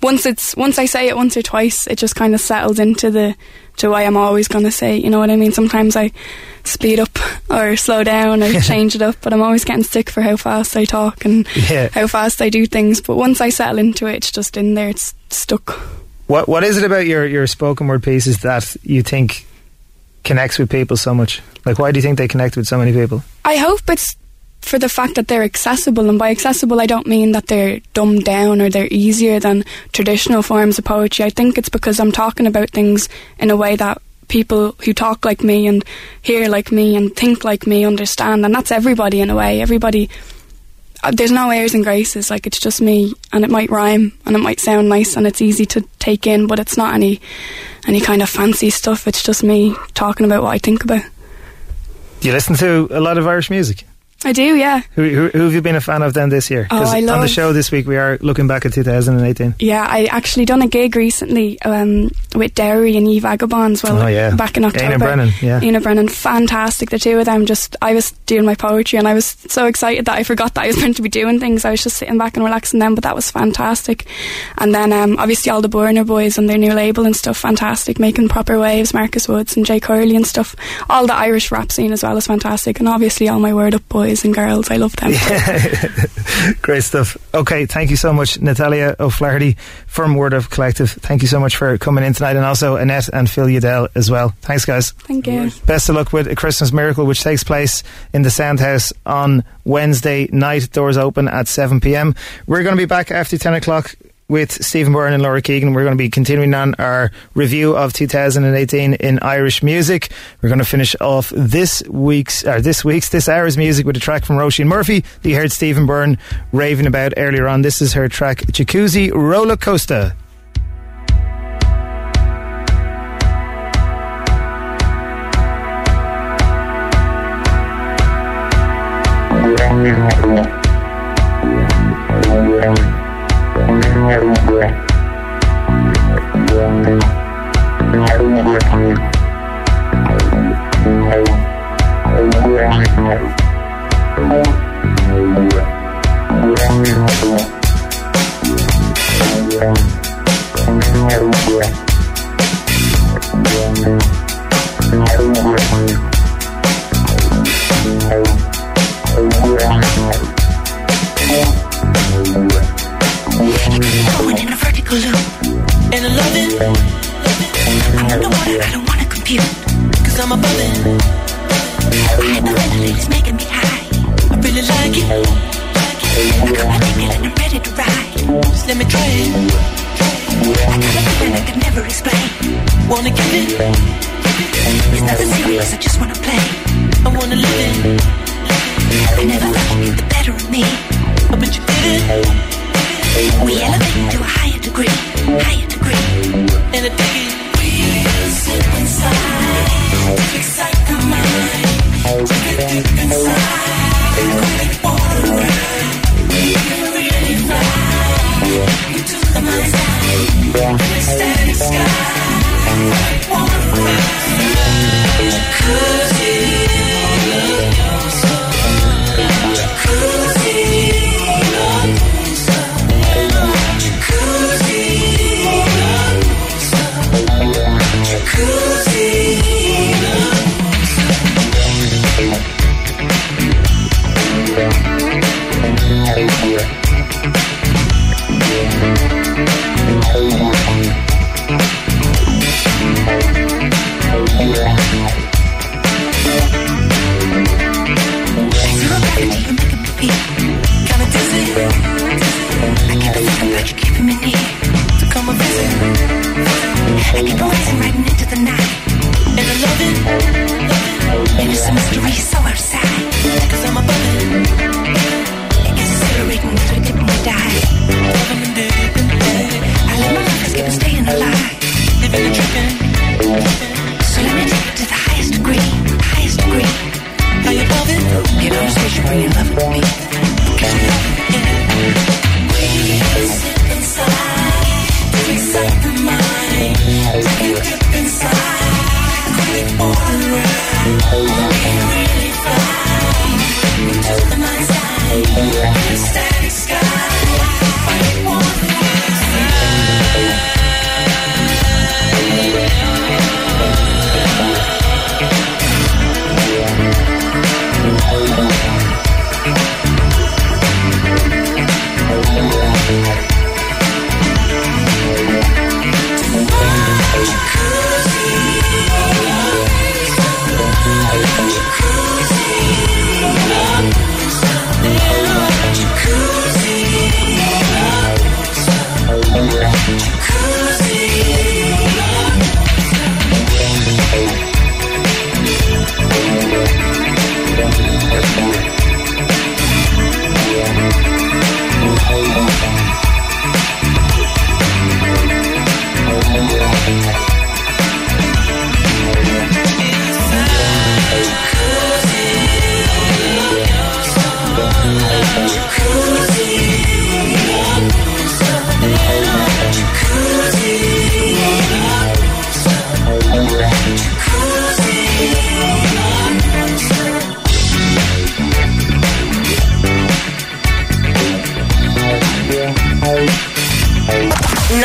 once it's once I say it once or twice, it just kind of settles into the to why I'm always going to say it, you know what I mean? Sometimes I speed up or slow down or change it up, but I'm always getting stick for how fast I talk and Yeah. how fast I do things. But once I settle into it, it's just in there, it's stuck. What What is it about your, your spoken word pieces that you think connects with people so much? Like, why do you think they connect with so many people? I hope it's for the fact that they're accessible, and by accessible I don't mean that they're dumbed down or they're easier than traditional forms of poetry. I think it's because I'm talking about things in a way that people who talk like me and hear like me and think like me understand, and that's everybody in a way. Everybody, uh, there's no airs and graces, like it's just me, and it might rhyme and it might sound nice and it's easy to take in, but it's not any any kind of fancy stuff. It's just me talking about what I think about. Do you listen to a lot of Irish music? I do, yeah. Who, who, who have you been a fan of then this year? Oh, I on the love- show this week we are looking back at two thousand eighteen. Yeah, I actually done a gig recently um, with Dowry and Ye Vagabonds. Well, Oh, yeah. back in October. Éanna Brennan, yeah. Éanna Brennan, fantastic. The two of them just, I was doing my poetry and I was so excited that I forgot that I was meant to be doing things. I was just sitting back and relaxing them, but that was fantastic. And then um, obviously all the Burner boys and their new label and stuff, fantastic. Making Proper Waves, Marcus Woods and Jay Curley and stuff. All the Irish rap scene as well is fantastic. And obviously all my Word Up boys and girls, I love them. Great stuff. Okay, thank you so much, Natalia O'Flaherty from Word Up Collective. Thank you so much for coming in tonight, and also Annette and Phil Udell as well. Thanks, guys. Thank you. Best of luck with A Christmas Miracle, which takes place in the Soundhouse on Wednesday night. Doors open at seven p.m. We're going to be back after ten o'clock with Stephen Byrne and Laura Keegan. We're going to be continuing on our review of two thousand eighteen in Irish music. We're going to finish off this week's, or this week's, this hour's music with a track from Roisin Murphy that you heard Stephen Byrne raving about earlier on. This is her track Jacuzzi Roller Coaster. Going in a vertical loop, and I love it. I'm underwater, I don't wanna compute, cause I'm above it. And the feeling is making me high. I really like it. I got my ticket and I'm ready to ride. Just let me try it. I got a feeling I can never explain. Wanna give it. It's nothing serious, I just wanna play. I wanna live it. I never thought you'd get the better of me, oh, but you did it. We elevate to a higher degree, higher degree, and I dig it. We'll sit inside, excite the mind, take it deep inside, make water ride. We can really fly into the mind's eye, in a static sky, water ride. Jacuzzi, jacuzzi. I keep on racing right into the night, and I love it. And it's a mystery so outside, cause I'm above it. It gets accelerating as we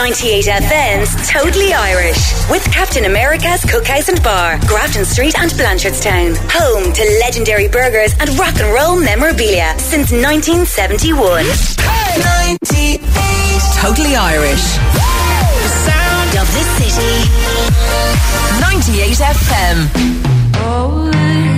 ninety-eight F M's Totally Irish with Captain America's Cookhouse and Bar, Grafton Street and Blanchardstown. Home to legendary burgers and rock and roll memorabilia since nineteen seventy-one. ninety-eight Totally Irish. The sound of the city. ninety-eight F M. Oh.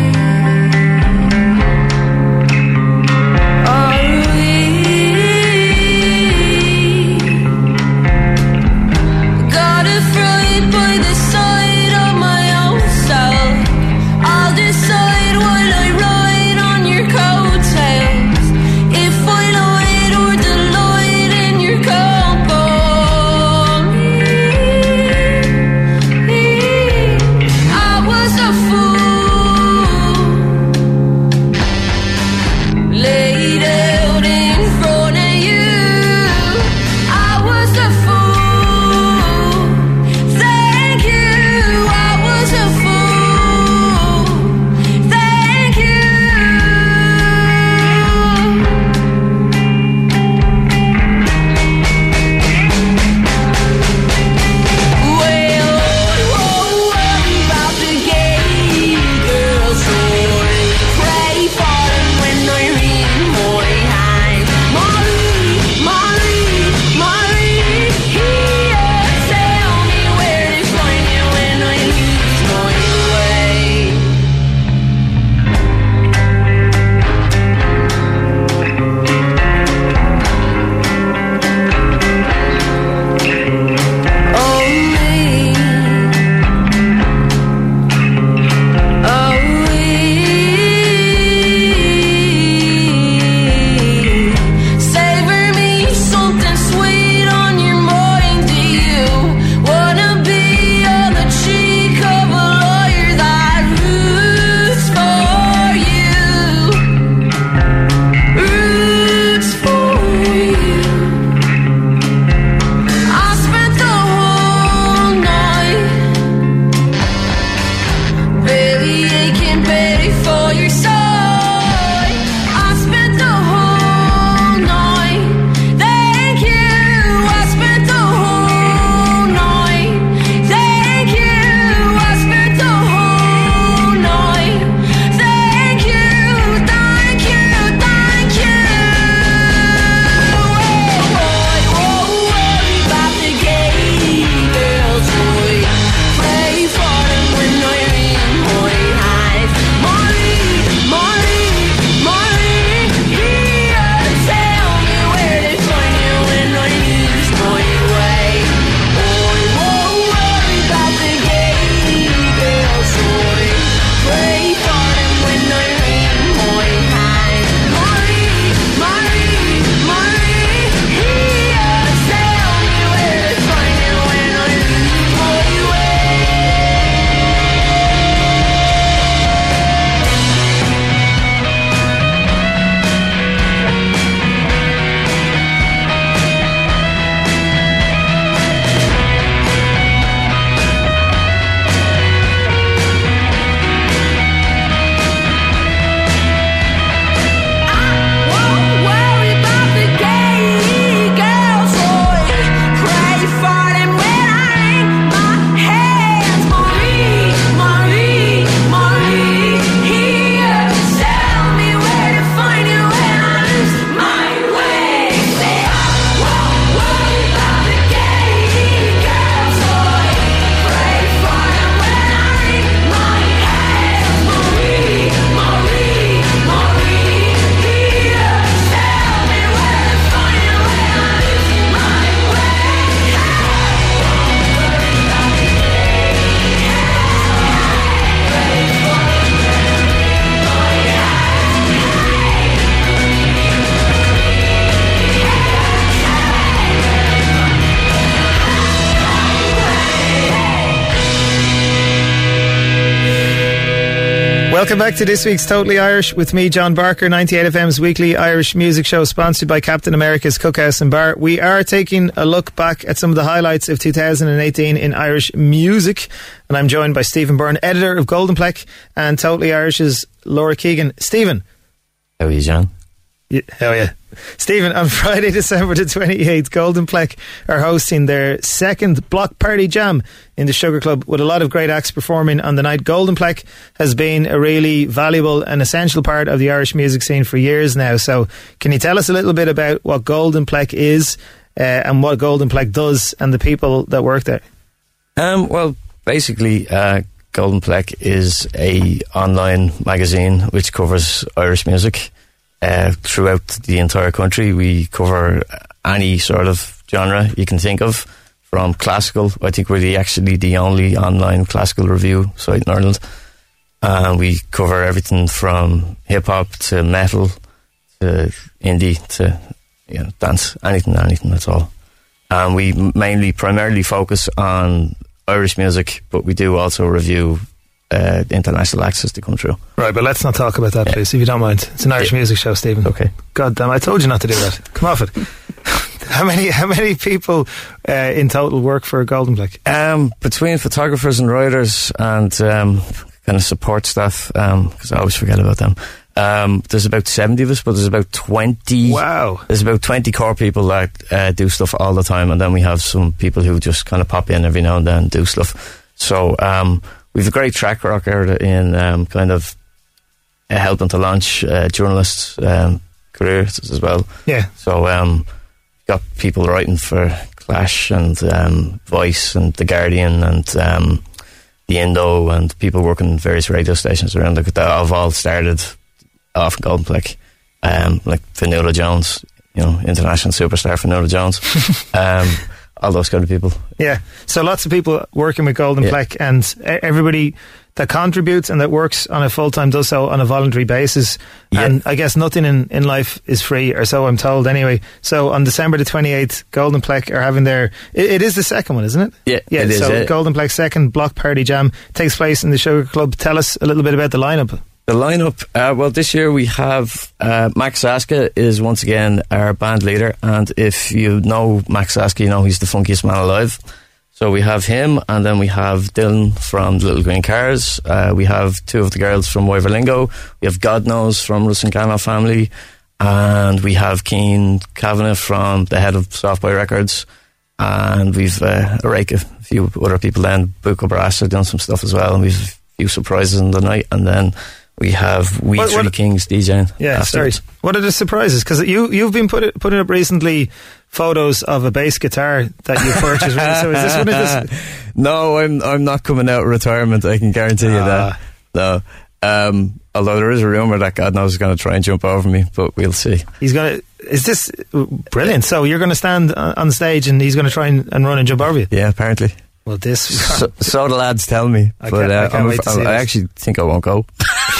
Welcome back to this week's Totally Irish with me, John Barker, ninety-eight F M's weekly Irish music show sponsored by Captain America's Cookhouse and Bar. We are taking a look back at some of the highlights of two thousand eighteen in Irish music, and I'm joined by Stephen Byrne, editor of Golden Pleck, and Totally Irish's Laura Keegan. Stephen. How are you, John? Yeah, oh yeah. Stephen, on Friday, December the twenty-eighth, Golden Pleck are hosting their second Block Party Jam in the Sugar Club with a lot of great acts performing on the night. Golden Pleck has been a really valuable and essential part of the Irish music scene for years now. So can you tell us a little bit about what Golden Pleck is uh, and what Golden Pleck does and the people that work there? Um, well, basically, uh, Golden Pleck is a online magazine which covers Irish music. Uh, throughout the entire country. We cover any sort of genre you can think of, from classical. I think we're the, actually the only online classical review site in Ireland. And uh, we cover everything from hip-hop to metal to indie to, you know, dance, anything, anything at all. And we mainly, primarily focus on Irish music, but we do also review Uh, international access to come through. Right, but let's not talk about that, yeah. please, if you don't mind. It's an Irish yeah. music show, Stephen. Okay. God damn, I told you not to do that. Come off it. How many how many people uh, in total work for Golden Pleck? Um, between photographers and writers and um, kind of support staff, because um, I always forget about them. Um, there's about seventy of us, but there's about twenty. Wow. There's about twenty core people that uh, do stuff all the time, and then we have some people who just kind of pop in every now and then and do stuff. So, um, we've a great track record in um, kind of uh, helping to launch uh, journalists' um, careers as well. Yeah. So um, got people writing for Clash and um, Voice and The Guardian and um, The Indo, and people working in various radio stations around the, that have all started off in Golden Pleck. Um, like Fionnuala Jones, you know, international superstar Fionnuala Jones. um, all those kind of people. Yeah, so lots of people working with Golden yeah. Pleck, and everybody that contributes and that works on a full-time does so on a voluntary basis. Yeah. And I guess nothing in, in life is free, or so I'm told anyway. So on December the twenty-eighth, Golden Pleck are having their... It, it is the second one, isn't it? Yeah, yeah. It so is, Golden Pleck's second Block Party Jam takes place in the Sugar Club. Tell us a little bit about the lineup. The lineup, uh, well, this year we have uh, Max Saska is once again our band leader, and if you know Max Saska, you know he's the funkiest man alive. So we have him, and then we have Dylan from the Little Green Cars. Uh, we have two of the girls from Wyverlingo. We have God Knows from Russ and Gamma Family, and we have Keane Kavanagh from the head of Softboy Records, and we've uh, a rake of a few other people. Then Buko Brass are doing some stuff as well, and we've a few surprises in the night, and then we have We what, Three what, Kings DJing. Yeah, sorry. What are the surprises? Because you, you've been put it, putting up recently photos of a bass guitar that you purchased. So is this one of this? No, I'm I'm not coming out of retirement, I can guarantee you ah. that. No. Um, although there is a rumour that God Knows is going to try and jump over me, but we'll see. He's going to... Is this... Brilliant. So you're going to stand on stage and he's going to try and, and run and jump over you? Yeah, apparently. Well, this... So, so the lads tell me. I but can't, uh, I, can't wait to see I this. actually think I won't go.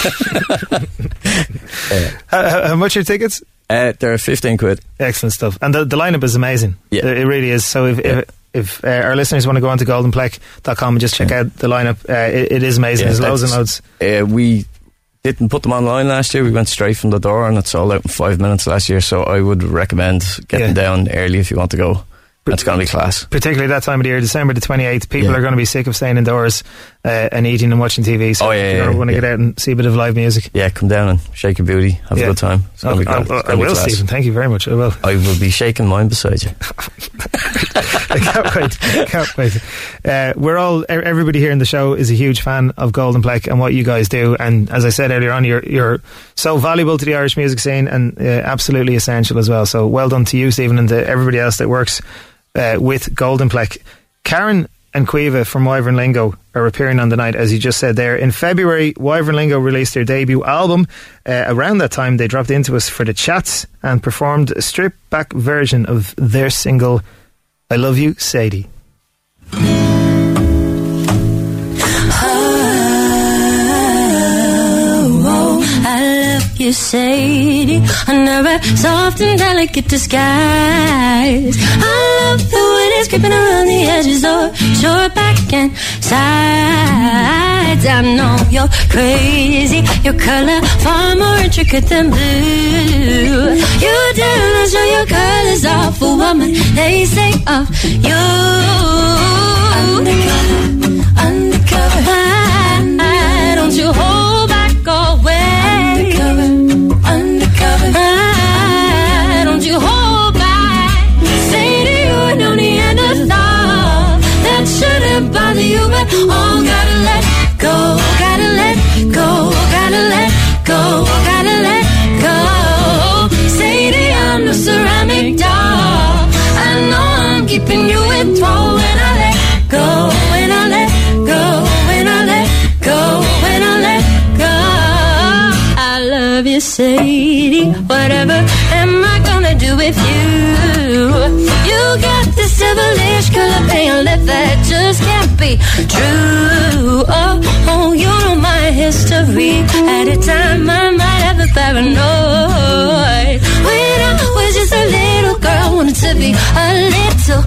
yeah. how, how much are tickets? Uh, they're fifteen quid. Excellent stuff. And the, the lineup is amazing. Yeah. It really is. So if yeah. if, if uh, our listeners want to go on to golden pleck dot com and just check yeah. out the lineup, uh, it, it is amazing. Yeah, There's loads and loads. Uh, we didn't put them online last year. We went straight from the door and it sold out in five minutes last year. So I would recommend getting yeah. down early if you want to go. That's going to be class. Particularly that time of the year, December the twenty-eighth. People yeah. are going to be sick of staying indoors uh, and eating and watching T V. So oh, yeah, you're yeah, going to yeah. get out and see a bit of live music. Yeah, come down and shake your booty. Have yeah. a good time. It's oh, be I, I, I will, Stephen. Thank you very much. I will. I will be shaking mine beside you. I can't wait. I can't wait. Uh, we're all, everybody here in the show is a huge fan of Golden Pleck and what you guys do. And as I said earlier on, you're, you're so valuable to the Irish music scene and uh, absolutely essential as well. So well done to you, Stephen, and to everybody else that works Uh, with Golden Pleck. Karen and Quiva from Wyvern Lingo are appearing on the night, as you just said there. In February, Wyvern Lingo released their debut album. Uh, around that time, they dropped into us for the chats and performed a stripped-back version of their single, I Love You, Sadie. You Sadie, under a soft and delicate disguise. I love the way it's creeping around the edges of your back and sides. I know you're crazy, your color far more intricate than blue. You didn't show your colors off a woman, they say of you. Undercover, undercover. Why, why don't you hold back always? Undercover, undercover. Ah, with you. You got this devilish color pale lip that just can't be true. Oh, oh, you know my history. At a time I might have been paranoid. When I was just a little girl, wanted to be a little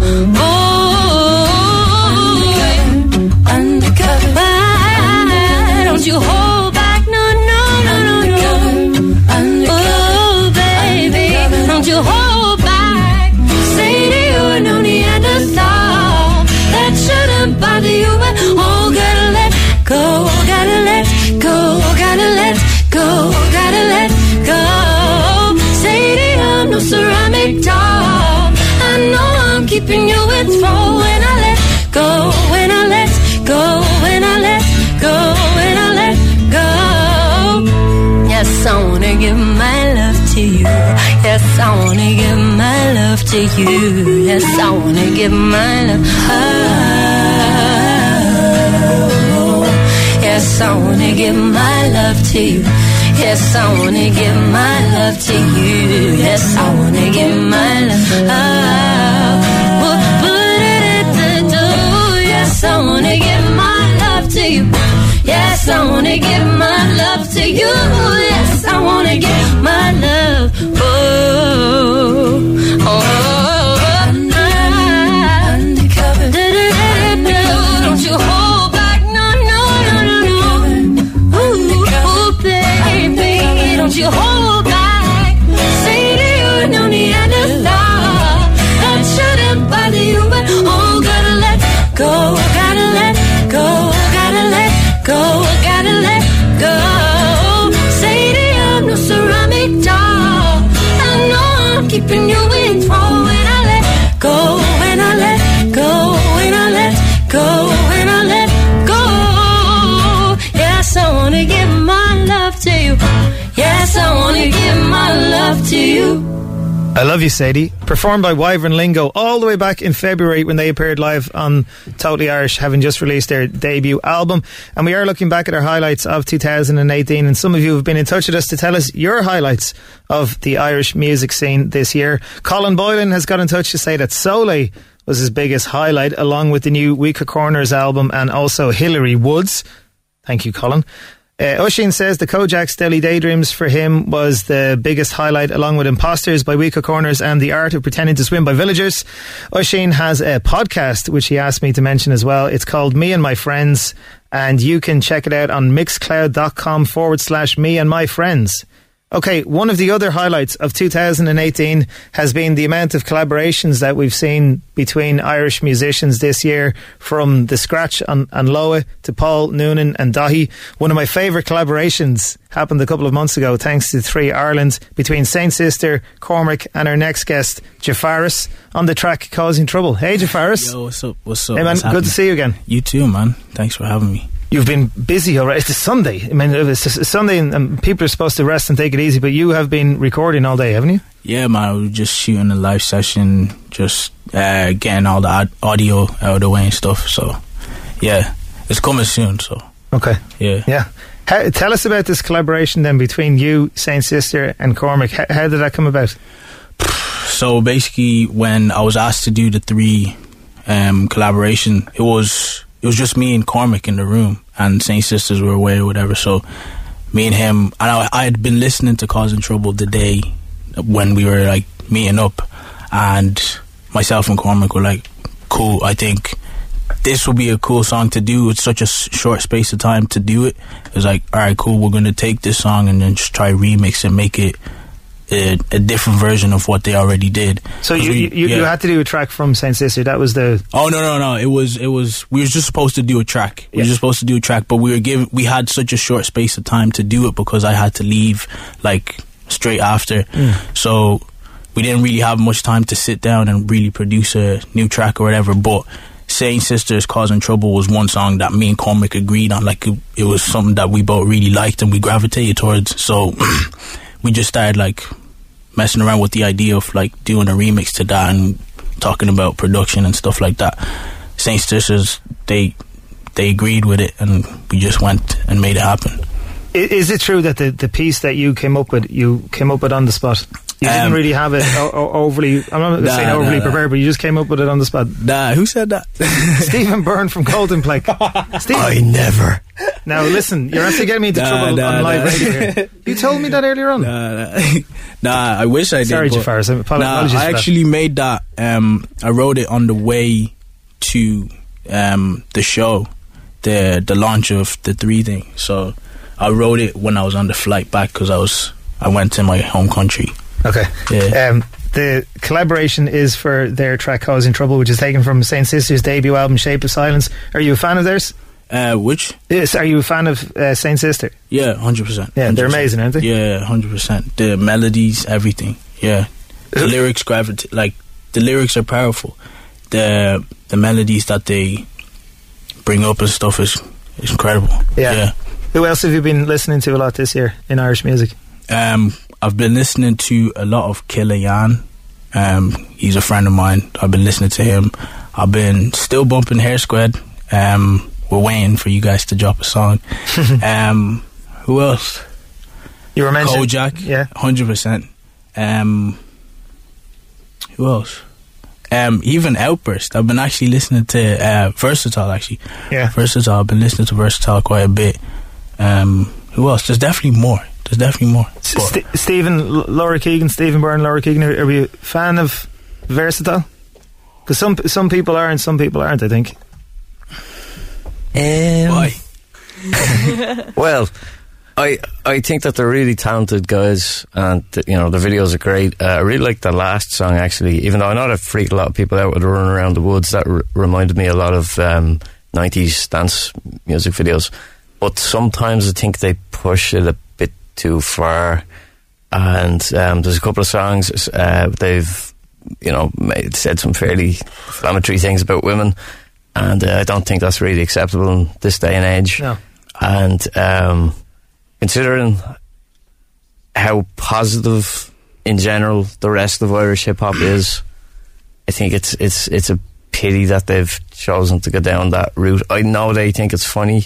boy. Undercover, why don't you hold back? No, no, no, no, no. Oh, baby, don't you hold back? Say to you an only Neanderthal that shouldn't bother you at all. Gotta let go, gotta let go, gotta let go, gotta let go. Say to you I'm no ceramic doll. I know I'm keeping you enthralled. When I let go, when I let go, when I let go, when I let go. Yes, I wanna give my love to you. Yes, I wanna give my love to you. Yes, I wanna give my love. Oh, yes, I wanna give my love to you. Yes, I wanna give my love to you. Yes, I wanna give my love. Oh, yes, I wanna give my love to you. Yes, I wanna give my love to you. Yes, I wanna give my love. Oh, oh, oh, undercover. Don't you hold back? No, no, no, no, no. Ooh, ooh, baby, don't you hold back? Say to you, no Neanderthal that shouldn't bother you, but oh, gotta let go, gotta let go, gotta let go, gotta let go. Say to you, I'm no ceramic doll. I know I'm keeping you enthralled. When I let go, when I let go, when I let go, when I let go. Yes, I wanna give my love to you. Yes, I wanna give my love to you. I Love You, Sadie, performed by Wyvern Lingo all the way back in February when they appeared live on Totally Irish, having just released their debut album. And we are looking back at our highlights of two thousand eighteen, and some of you have been in touch with us to tell us your highlights of the Irish music scene this year. Colin Boylan has got in touch to say that Soleil was his biggest highlight, along with the new Weaker Corners album and also Hilary Woods. Thank you, Colin. Uh, Oisin says the Kojak's Deli Daydreams for him was the biggest highlight, along with Imposters by Weaker Corners and The Art of Pretending to Swim by Villagers. Oisin has a podcast which he asked me to mention as well. It's called Me and My Friends, and you can check it out on mixcloud.com forward slash me and my friends. Okay, one of the other highlights of two thousand eighteen has been the amount of collaborations that we've seen between Irish musicians this year, from The Scratch and, and Loa to Paul Noonan and Dahi. One of my favourite collaborations happened a couple of months ago, thanks to Three Ireland, between Saint Sister, Cormac and our next guest, Jafaris, on the track Causing Trouble. Hey, Jafaris. Yo, what's up? What's up? Hey, man, what's good happening? to see you again. You too, man. Thanks for having me. You've been busy already. It's a Sunday. I mean, it's a Sunday and, and people are supposed to rest and take it easy, but you have been recording all day, haven't you? Yeah, man. We were just shooting a live session, just uh, getting all the ad- audio out of the way and stuff. So, yeah, it's coming soon. So, okay. Yeah. Yeah. How, tell us about this collaboration then between you, Saint Sister and Cormac. How, how did that come about? So, basically, when I was asked to do the three um, collaboration, it was... It was just me and Cormac in the room, and Saint Sisters were away or whatever. So me and him, and I, I had been listening to Causing Trouble the day when we were like meeting up, and myself and Cormac were like, cool, I think this will be a cool song to do. It's such a short space of time to do it. It was like, all right, cool, we're going to take this song and then just try remix and make it A, a different version of what they already did. So you, we, you, yeah. you had to do a track from Saint Sister. That was the... Oh no no no! It was it was we were just supposed to do a track. We yeah. were just supposed to do a track, but we were given we had such a short space of time to do it because I had to leave like straight after. Mm. So we didn't really have much time to sit down and really produce a new track or whatever. But Saint Sisters Causing Trouble was one song that me and Cormac agreed on. Like it, it was something that we both really liked and we gravitated towards. So we just started like messing around with the idea of like doing a remix to that and talking about production and stuff like that. Saint Sisters, they they agreed with it and we just went and made it happen. Is it true that the, the piece that you came up with, you came up with on the spot? You didn't Um, really have it o- o- overly, I'm not Nah, saying overly nah, nah. prepared, but you just came up with it on the spot. Nah, who said that? Stephen Byrne from Colton Plake. Stephen. never. Now listen, you're actually getting me into Nah, trouble nah, on live nah. radio here. You told me that earlier on. Nah, nah. Nah, I wish I did. Sorry, but- Jafar. So apolo- Nah, apologies I for that. actually made that. Um, I wrote it on the way to um, the show, the the launch of the three thing. So I wrote it when I was on the flight back because I was I went to my home country. Okay. Yeah. Um, the collaboration is for their track Causing Trouble, which is taken from Saint Sister's debut album Shape of Silence. Are you a fan of theirs? Uh, which? Yes. Are you a fan of uh, Saint Sister? Yeah, hundred percent. Yeah, they're amazing, aren't they? Yeah, hundred percent. The melodies, everything. Yeah, the lyrics gravitate. Like the lyrics are powerful. The the melodies that they bring up and stuff is is incredible. Yeah. yeah. Who else have you been listening to a lot this year in Irish music? Um, I've been listening to a lot of Killer Jan. Um, he's a friend of mine. I've been listening to him. I've been still bumping Hair Squad. Um, we're waiting for you guys to drop a song. um, who else? You were mentioning Kojak. Yeah. Hundred percent. Um, who else? Um, even Outburst. I've been actually listening to uh, Versatile. Actually, Yeah. Versatile. I've been listening to Versatile quite a bit. Um, who else? There's definitely more. There's definitely more. S- But- St- Stephen, L- Laura Keegan, Stephen Byrne, Laura Keegan. Are, are you a fan of Versatile? Because some some people are and some people aren't. I think. Um, Why? Well, I I think that they're really talented guys, and th- you know the videos are great. Uh, I really like the last song actually, even though I know that freaked a lot of people out with Running Around the Woods. That r- reminded me a lot of um, nineties dance music videos. But sometimes I think they push it a bit too far, and um, there's a couple of songs uh, they've you know made, said some fairly inflammatory things about women. And uh, I don't think that's really acceptable in this day and age. No. And um, considering how positive, in general, the rest of Irish hip hop is, I think it's it's it's a pity that they've chosen to go down that route. I know they think it's funny.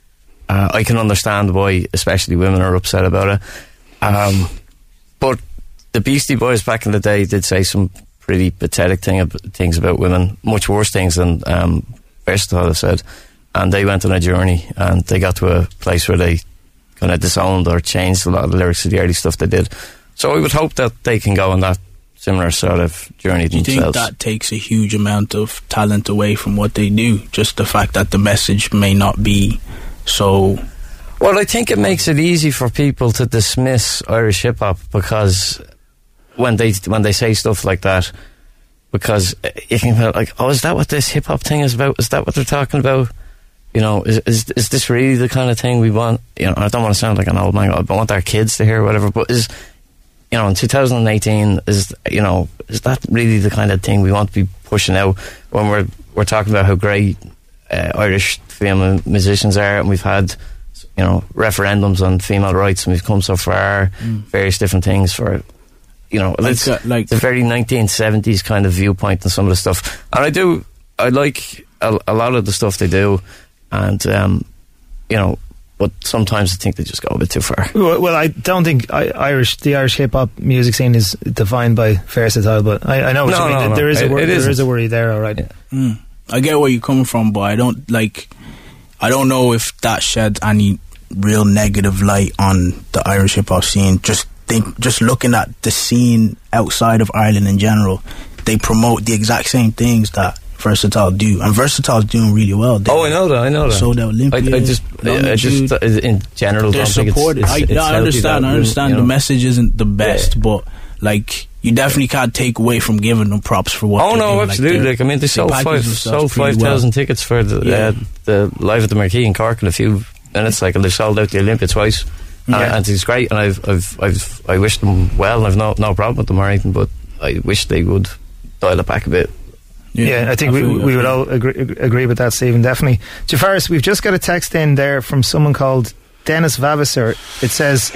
Uh, I can understand why, especially women, are upset about it. Um, but the Beastie Boys back in the day did say some pretty pathetic thing ab- things about women, much worse things than um, Versatile have said. And they went on a journey, and they got to a place where they kind of disowned or changed a lot of the lyrics of the early stuff they did. So I would hope that they can go on that similar sort of journey Do you themselves. think that takes a huge amount of talent away from what they do? Just the fact that the message may not be so... Well, I think it makes it easy for people to dismiss Irish hip hop because when they when they say stuff like that, because you can feel like, oh, is that what this hip hop thing is about? Is that what they're talking about? You know, is is is this really the kind of thing we want? You know, I don't want to sound like an old man. I want our kids to hear or whatever. But is, you know, in two thousand eighteen, is you know, is that really the kind of thing we want to be pushing out when we're we're talking about how great uh, Irish female musicians are, and we've had, you know, referendums on female rights, and we've come so far, Mm. various different things for, you know, Like, it's, uh, like- it's a very nineteen seventies kind of viewpoint on some of the stuff. And I do, I like a, a lot of the stuff they do, and, um, you know, but sometimes I think they just go a bit too far. Well, well I don't think I, Irish the Irish hip hop music scene is defined by Versatile, but I, I know what No, you mean. no, no. There is a It- wor- it there is isn't. a worry there. All right. Mm. I get where you're coming from, but I don't like. I don't know if that sheds any real negative light on the Irish hip hop scene. Just think, just looking at the scene outside of Ireland in general, they promote the exact same things that Versatile do, and Versatile's doing really well. They Oh, I know that. I know that. sold out Olympia. I, I just, I, I just, uh, in general, They're don't think it's, supported. it's, I, it's I healthy understand. that I we- understand you the know. message isn't the best, but like you definitely can't take away from giving them props for what. Oh they're no, doing. absolutely! Like, Like, I mean, they sold package five, themselves sold pretty five well. thousand tickets for the Yeah. uh, the live at the Marquee in Cork in a few minutes. Like, and they sold out the Olympia twice, Yeah. uh, and it's great. And I've, I've, I've, I wish them well. And I've no, no problem with them or anything, but I wish they would dial it back a bit. Yeah, I think we, feel you, I we would feel all agree, agree with that, Stephen, definitely. Jafaris, we've just got a text in there from someone called Dennis Vavasor. It says,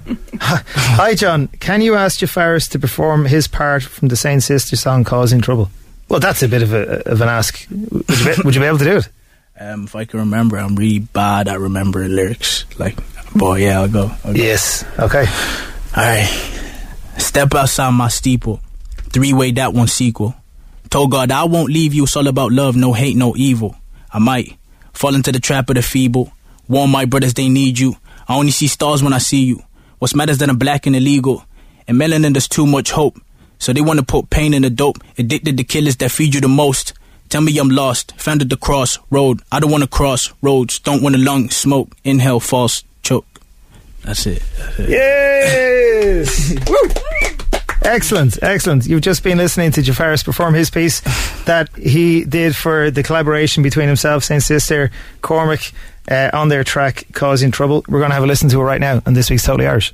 "Hi John, can you ask Jafaris to perform his part from the Saint Sister song Causing Trouble?" Well, that's a bit of, a, of an ask. Would you, be, would you be able to do it? Um, if I can remember, I'm really bad at remembering lyrics. Like, boy, yeah, I'll go. I'll go. Yes. Okay. All right. Step outside my steeple. Three-way that one sequel. Told God I won't leave you. It's all about love, no hate, no evil. I might fall into the trap of the feeble. Warn my brothers they need you. I only see stars when I see you. What's matters that I'm black and illegal. And melanin there's too much hope. So they wanna put pain in the dope. Addicted to killers that feed you the most. Tell me I'm lost. Found at the cross road. I don't wanna cross roads. Don't wanna lung smoke. Inhale, false, choke. That's it. That's it. Yes! Woo! Excellent, excellent. You've just been listening to Jafaris perform his piece that he did for the collaboration between himself, Saint Sister, Cormac, uh, on their track Causing Trouble. We're going to have a listen to it right now on this week's Totally Irish.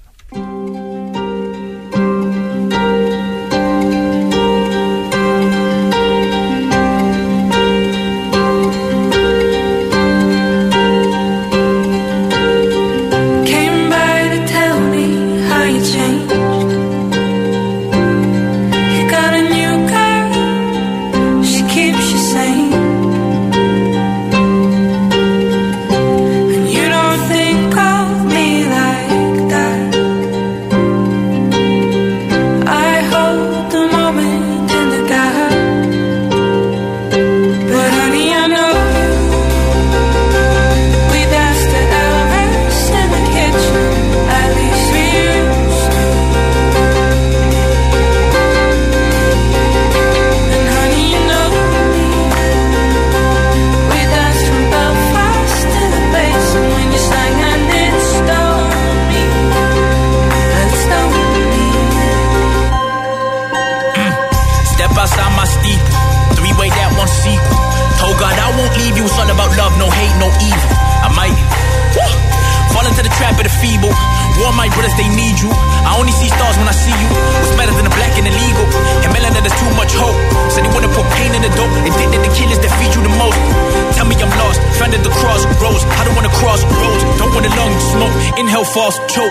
False choke.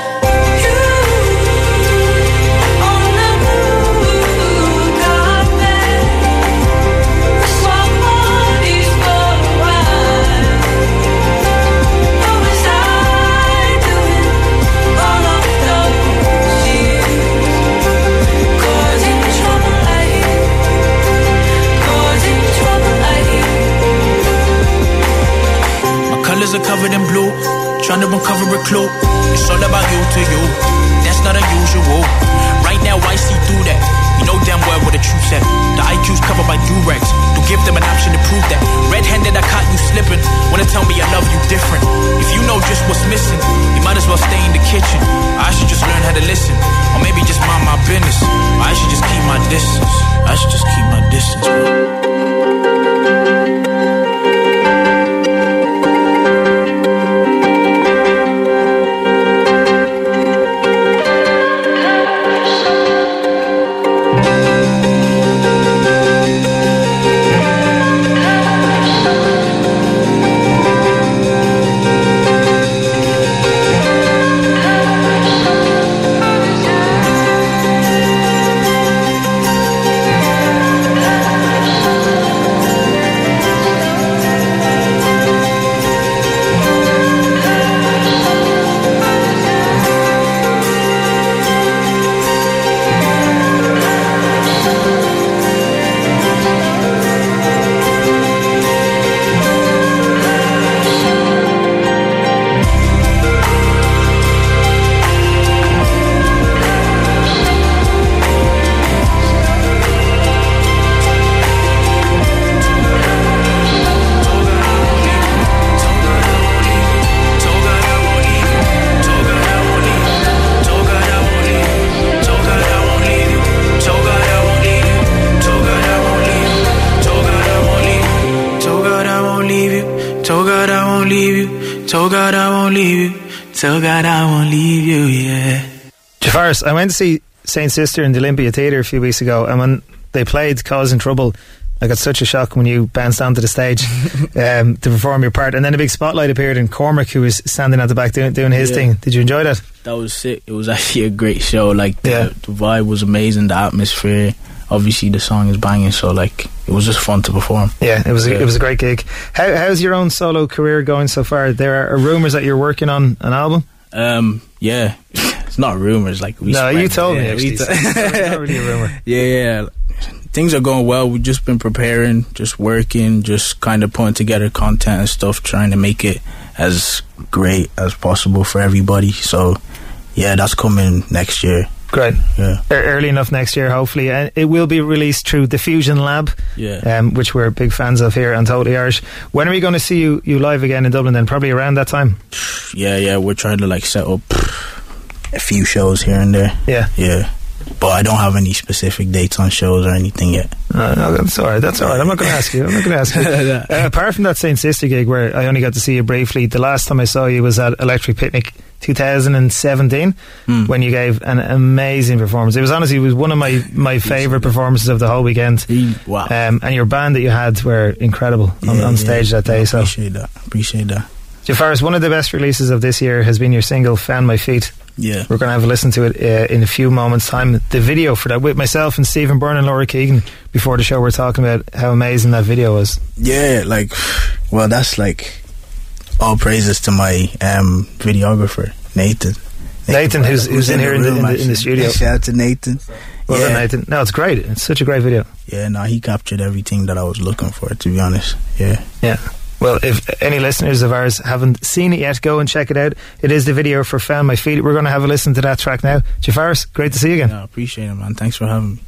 Are covered in blue, trying to uncover a clue. It's all about you to you. That's not unusual. Right now I see through that. You know damn well what the truth said. The I Q's covered by Durex. Don't give them an option to prove that. Red-handed I caught you slipping. Wanna tell me I love you different. If you know just what's missing, you might as well stay in the kitchen. I should just learn how to listen. Or maybe just mind my business. Or I should just keep my distance. I should just keep my distance, bro. Told God I won't leave you. Told God I won't leave you, yeah. Jafaris, I went to see Saint Sister in the Olympia Theatre a few weeks ago, and when they played Causing Trouble, I got such a shock when you bounced onto the stage um, to perform your part, and then a big spotlight appeared in Cormac, who was standing at the back doing, doing his yeah. thing. Did you enjoy that? That was sick. It was actually a great show. Like the, yeah. the vibe was amazing, the atmosphere. Obviously the song is banging, so like it was just fun to perform. Yeah, it was a, yeah. it was a great gig. How, how's your own solo career going so far? There are rumours that you're working on an album. Um, yeah, It's not rumors. Like we no, spread, you told yeah, me actually. we t- So it's not really a rumor. Yeah, yeah. Things are going well. We've just been preparing, just working, just kind of putting together content and stuff, trying to make it as great as possible for everybody. So, yeah, that's coming next year. Great. Yeah. E- early enough next year, hopefully. And it will be released through the Fusion Lab, Yeah. um, which we're big fans of here on Totally Irish. When are we going to see you, you live again in Dublin then? Probably around that time? Yeah, yeah. We're trying to like set up a few shows here and there. Yeah. Yeah. But I don't have any specific dates on shows or anything yet. Uh, no, that's all right. That's all right. I'm not going to ask you. I'm not going to ask you. Uh, apart from that Saint Sister gig where I only got to see you briefly, the last time I saw you was at Electric Picnic two thousand seventeen Mm. when you gave an amazing performance. It was honestly it was one of my, my favourite performances of the whole weekend. Wow. Um, and your band that you had were incredible on, Yeah, on stage yeah. that day. I So, appreciate that. Appreciate that. Jafaris, one of the best releases of this year has been your single "Found My Feet." Yeah. We're going to have a listen to it uh, in a few moments' time. The video for that with myself and Stephen Byrne and Laura Keegan before the show, we're talking about how amazing that video was. Yeah, like, well, that's like all praises to my um, videographer, Nathan. Nathan, who's who's in here in the, in, the, in the studio. Shout out to Nathan. Well yeah. done, Nathan. No, it's great. It's such a great video. Yeah, no, he captured everything that I was looking for, to be honest. Yeah. Yeah. Well, if any listeners of ours haven't seen it yet, go and check it out. It is the video for Found My Feet. We're going to have a listen to that track now. Jafaris, great to see you again. I appreciate it, man. Thanks for having me.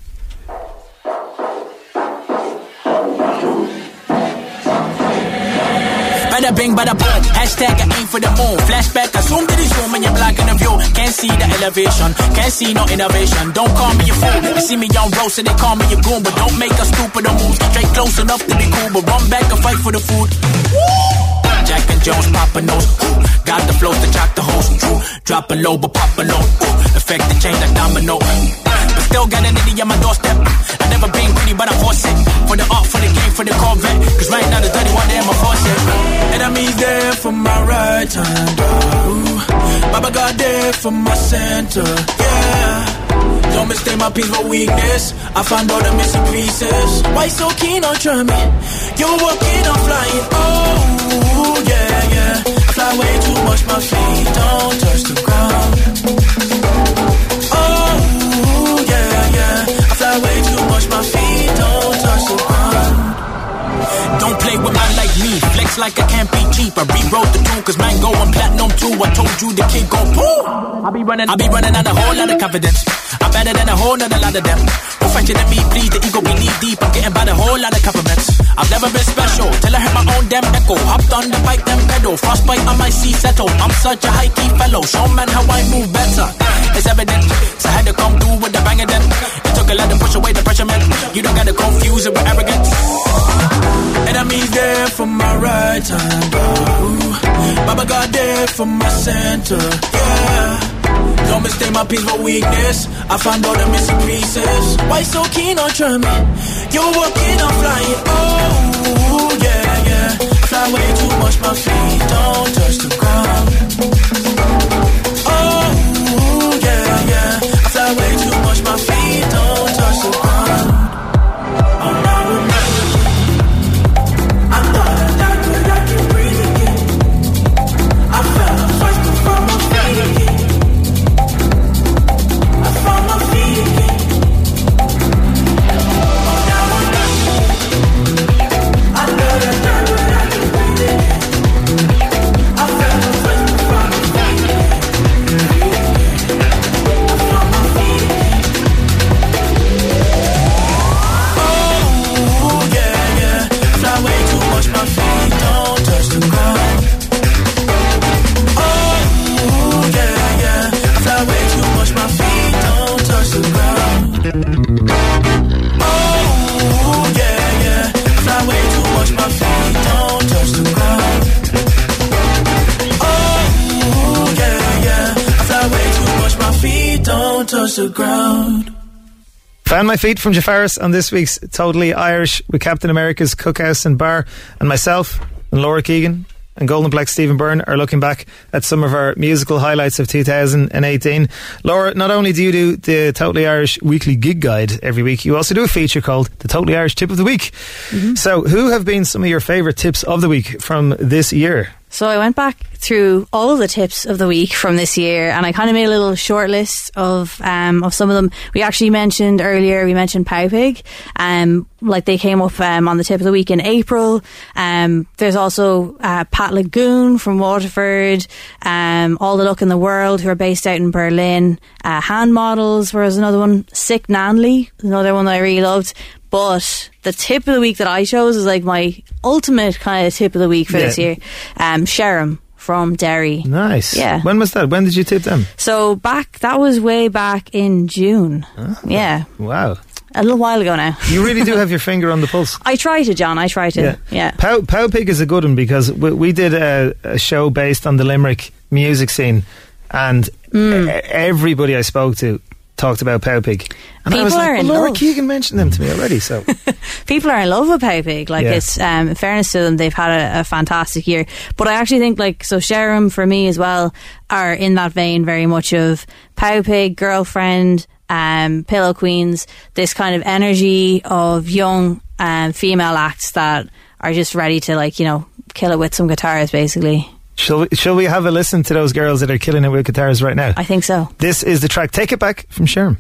Bada bing, bada boom. Hashtag I aim for the moon. Flashback, I zoom to the zoom and you're blocking the view. Can't see the elevation, can't see no innovation. Don't call me a fool. You see me on road, so they call me a goon. But don't make a stupid move. Straight close enough to be cool, but run back and fight for the food. Woo! Jack and Jones, Papa knows. Ooh, got the flows to chop the host. True, drop a low, but pop a low. Ooh, affect the chain like domino. But still got an idiot on my doorstep. I never been greedy, but I force it. For the art, for the game, for the Corvette. Cause right now the dirty one there, my faucet. Enemies there for my right hand. Ooh, Baba God there for my center. Yeah. Don't mistake my peace for weakness. I found all the missing pieces. Why so keen on trying me? You're walking on flying. Oh, yeah, yeah. I fly way too much, my feet don't touch the ground. Oh, yeah, yeah. I fly way too much, my feet don't touch the ground. Don't play with man like me. Flex like I can't be cheap. I rewrote the tune cause man going platinum too. I told you the kid go boom. I be running, I be running on a whole lot of confidence. I'm better than a whole nother lot of them. Don't fight it at me, please. The ego be knee deep. I'm getting by the whole lot of compliments. I've never been special till I heard my own damn echo. Hopped on the bike, then pedal. Frostbite on my seat settle. I'm such a high key fellow. Show man how I move better. It's evident, so I had to come through with the bang again. It took a lot to push away the pressure, man. You don't gotta confuse it with arrogance. Enemies there for my right hand. Ooh, Baba God there for my center. Yeah. Don't mistake my peace for weakness. I found all the missing pieces. Why so keen on trying me? You're walking on flying. Oh, yeah, yeah. I fly way too much, my feet don't touch the ground. Oh, yeah, yeah. I fly way too much, my feet don't touch the ground. Oh, now remember, I thought I died, but I can breathe again. I felt a first before my feet again. The ground. Found My Feet from Jafaris on this week's Totally Irish with Captain America's Cookhouse and Bar, and myself and Laura Keegan and Golden Black Stephen Byrne are looking back at some of our musical highlights of two thousand eighteen. Laura, not only do you do the Totally Irish weekly gig guide every week, you also do a feature called the Totally Irish Tip of the Week. Mm-hmm. So who have been some of your favourite tips of the week from this year? So I went back through all of the tips of the week from this year, and I kind of made a little short list of um, of some of them. We actually mentioned earlier, we mentioned Powpig, um, like they came up um, on the tip of the week in April. Um, there's also uh, Pat Lagoon from Waterford, um, All the Luck in the World, who are based out in Berlin. Uh, Hand Models was another one. Sick Nanley, another one that I really loved. But the tip of the week that I chose is like my ultimate kind of tip of the week for Yeah. this year. Um, Sherem from Derry. Nice. Yeah. When was that? When did you tip them? So back, that was way back in June. Yeah. Wow. A little while ago now. You really do have your finger on the pulse. I try to, John. I try to. Yeah. Yeah. Pow, Powpig is a good one because we, we did a, a show based on the Limerick music scene, and Mm. e- everybody I spoke to talked about Powpig. And I was People like, are well, in Laura love. Keegan mentioned them to me already, so. People are in love with Powpig. Like Yeah. it's, um, in fairness to them, they've had a, a fantastic year. But I actually think like, so Sherem for me as well are in that vein very much of Powpig, Girlfriend, um, Pillow Queens, this kind of energy of young um, female acts that are just ready to like, you know, kill it with some guitars basically. Shall we, shall we have a listen to those girls that are killing it with guitars right now? I think so. This is the track Take It Back from Sherem.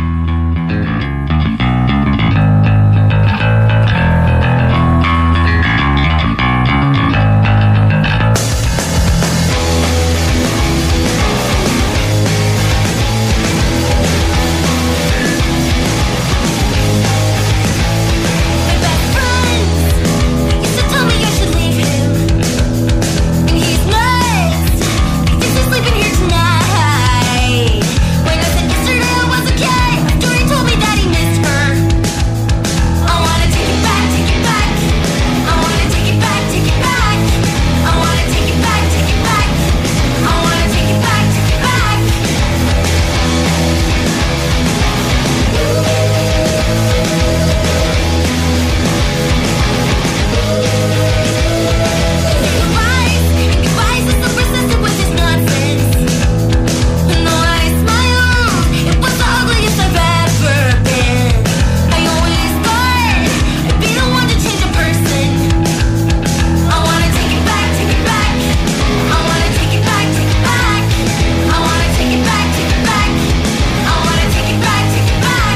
Sleeping here tonight. When I said yesterday I was okay, Dory told me that he missed her. I wanna take it back, take it back. I wanna take it back, take it back. I wanna take it back, take it back. I wanna take it back, take it back. Goodbyes, goodbyes is so persistent with this nonsense. And though I smiled, it was the ugliest I've ever been. I always thought I'd be the one to change a person. I wanna take it back, take it back. I wanna take it back, take it back. I wanna take it back, take it back. I wanna take it back, take it back.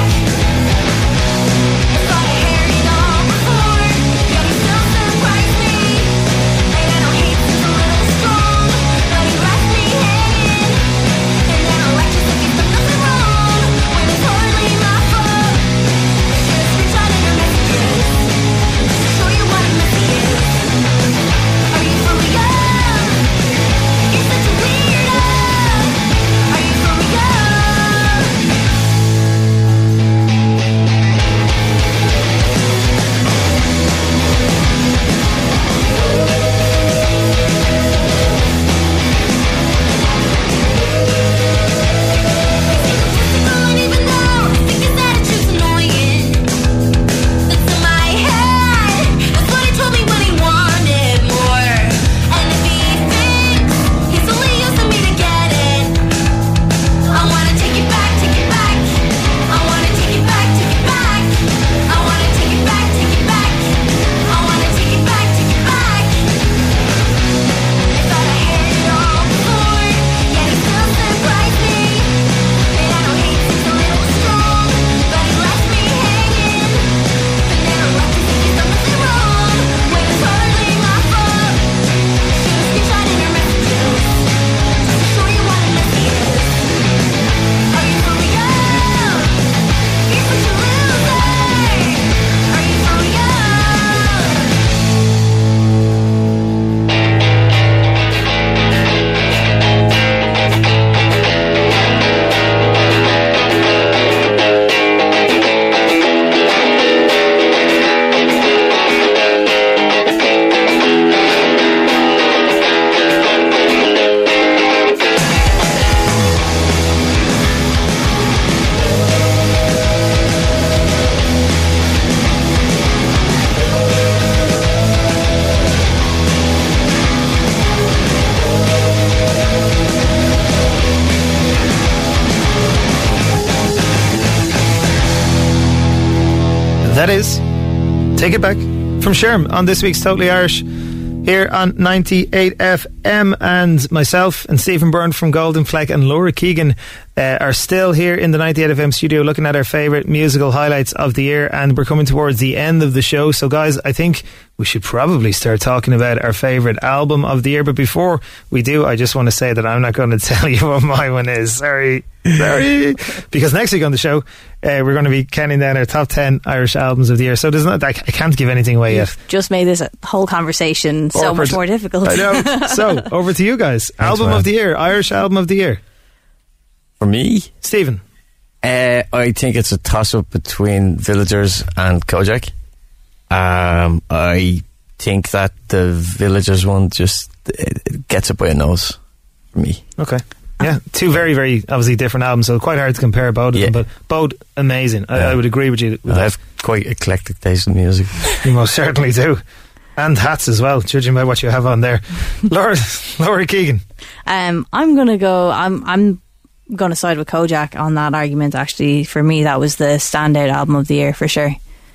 I thought I heard it all before, yet he still surprised me. And I know hate seems a little strong, but he left me hanging. And then I like to think he's done nothing wrong, when it's hardly my fault. I should've screenshotted your messages, just to show you what a mess he is. Are you for real? You're such a weirdo. Are you for real? And even though I think his attitude's annoying, that's in my head. That's what he told me when he wanted more. And if he thinks he's only using me to get it, I wanna take it back, take it back. I wanna take it back, take it back. I wanna take it back, take it back. I wanna take it back, take it back. I thought I heard it all before, yet he still surprised me. And I know hate seems a little strong, but he left me hanging. And then I like to think he's done nothing wrong, when it's hardly my fault. Should've screenshotted your messages, just to show you what a mess he is. Are you for real? You're such a loser. Are you for real? That is Take It Back from Sherem on this week's Totally Irish. here on ninety-eight F M, and myself and Stephen Byrne from Golden Fleck and Laura Keegan uh, are still here in the ninety-eight F M studio looking at our favourite musical highlights of the year, and we're coming towards the end of the show. So guys, I think we should probably start talking about our favourite album of the year, but before we do, I just want to say that I'm not going to tell you what my one is. Sorry. Sorry. Because next week on the show, uh, we're going to be counting down our top ten Irish albums of the year. So there's not, I, I can't give anything away yet. Just made this whole conversation so Awkward. much more difficult. I know. So, over to you guys. Thanks, album man. of the year, Irish album of the year. For me, Stephen. Uh, I think it's a toss-up between Villagers and Kojak. Um, I think that the Villagers one just it gets it by a nose for me. Okay. Yeah, two very, very obviously different albums, so quite hard to compare both of Yeah. them, but both amazing. I, Yeah. I would agree with you. With I that. have quite eclectic taste in music. You most certainly do. And hats as well, judging by what you have on there. Laura, Laura Keegan. Um, I'm gonna go. I'm I'm gonna side with Kojak on that argument. Actually, for me, that was the standout album of the year for sure.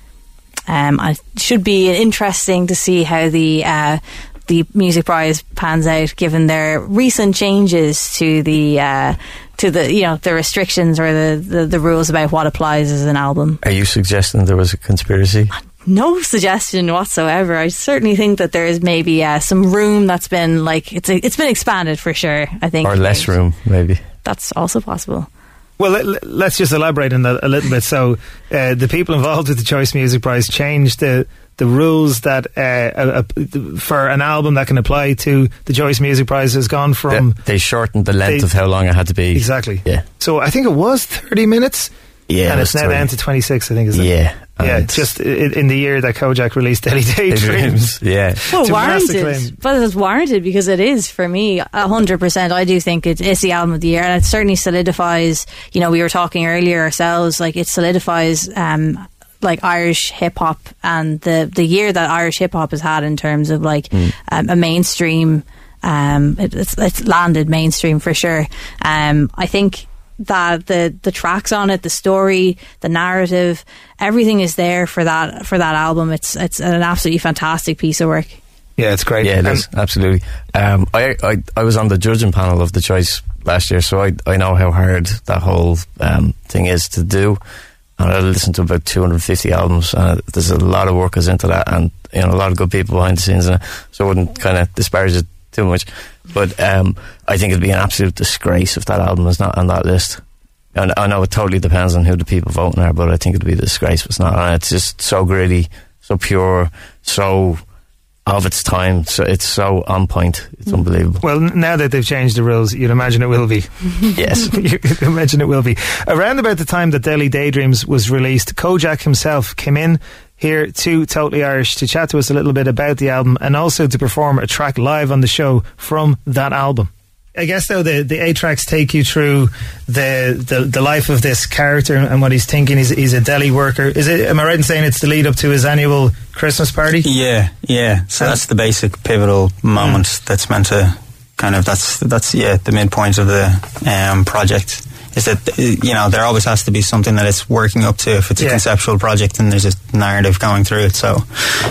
Um, it should be interesting to see how the uh, the Music Prize pans out, given their recent changes to the uh, to the you know the restrictions or the, the the rules about what applies as an album. Are you suggesting there was a conspiracy? No suggestion whatsoever. I certainly think that there is maybe uh, some room that's been like it's a, it's been expanded for sure. I think, Or less room, maybe. That's also possible. Well, let, let's just elaborate on that a little bit. So, uh, the people involved with the Choice Music Prize changed the the rules that uh, uh, uh, for an album that can apply to the Choice Music Prize has gone from. They, they shortened the length They- of how long it had to be. Exactly. Yeah. So I think it was thirty minutes. Yeah, and it it's was now thirty. down to twenty-six, I think, is it? Yeah. Yeah, and just i- in the year that Kojak released Delhi Daydreams. Yeah. Well, To massive warranted, acclaim. but it's warranted because it is for me a hundred percent. I do think it is the album of the year, and it certainly solidifies. You know, we were talking earlier ourselves, like it solidifies, um, like Irish hip hop and the the year that Irish hip hop has had in terms of like Mm. um, a mainstream. Um, it, it's, it's landed mainstream for sure. Um, I think that the the tracks on it, the story, the narrative, everything is there for that for that album. It's it's an absolutely fantastic piece of work. Yeah, it's great. Yeah, it is, absolutely. Um, I, I I was on the judging panel of the Choice last year, so I I know how hard that whole um, thing is to do. And I listened to about two hundred fifty albums, and there's a lot of work goes into that, and you know a lot of good people behind the scenes, and so I wouldn't kind of disparage it too much. But um, I think it'd be an absolute disgrace if that album is not on that list. And I know it totally depends on who the people voting are, but I think it'd be a disgrace if it's not. And it's just so gritty, so pure, so of its time. So it's so on point. It's unbelievable. Well, n- now that they've changed the rules, you'd imagine it will be. Yes. You'd imagine it will be. Around about the time that Delhi Daydreams was released, Kojak himself came in here to Totally Irish to chat to us a little bit about the album and also to perform a track live on the show from that album. I guess though the, the eight tracks take you through the, the the life of this character and what he's thinking. He's, he's a deli worker. Is it? Am I right in saying it's the lead up to his annual Christmas party? Yeah, yeah. So that's the basic pivotal moment that's meant to kind of that's that's yeah the midpoint of the um, project. Is that uh, you know there always has to be something that it's working up to if it's a Yeah. conceptual project and there's a narrative going through it. So um,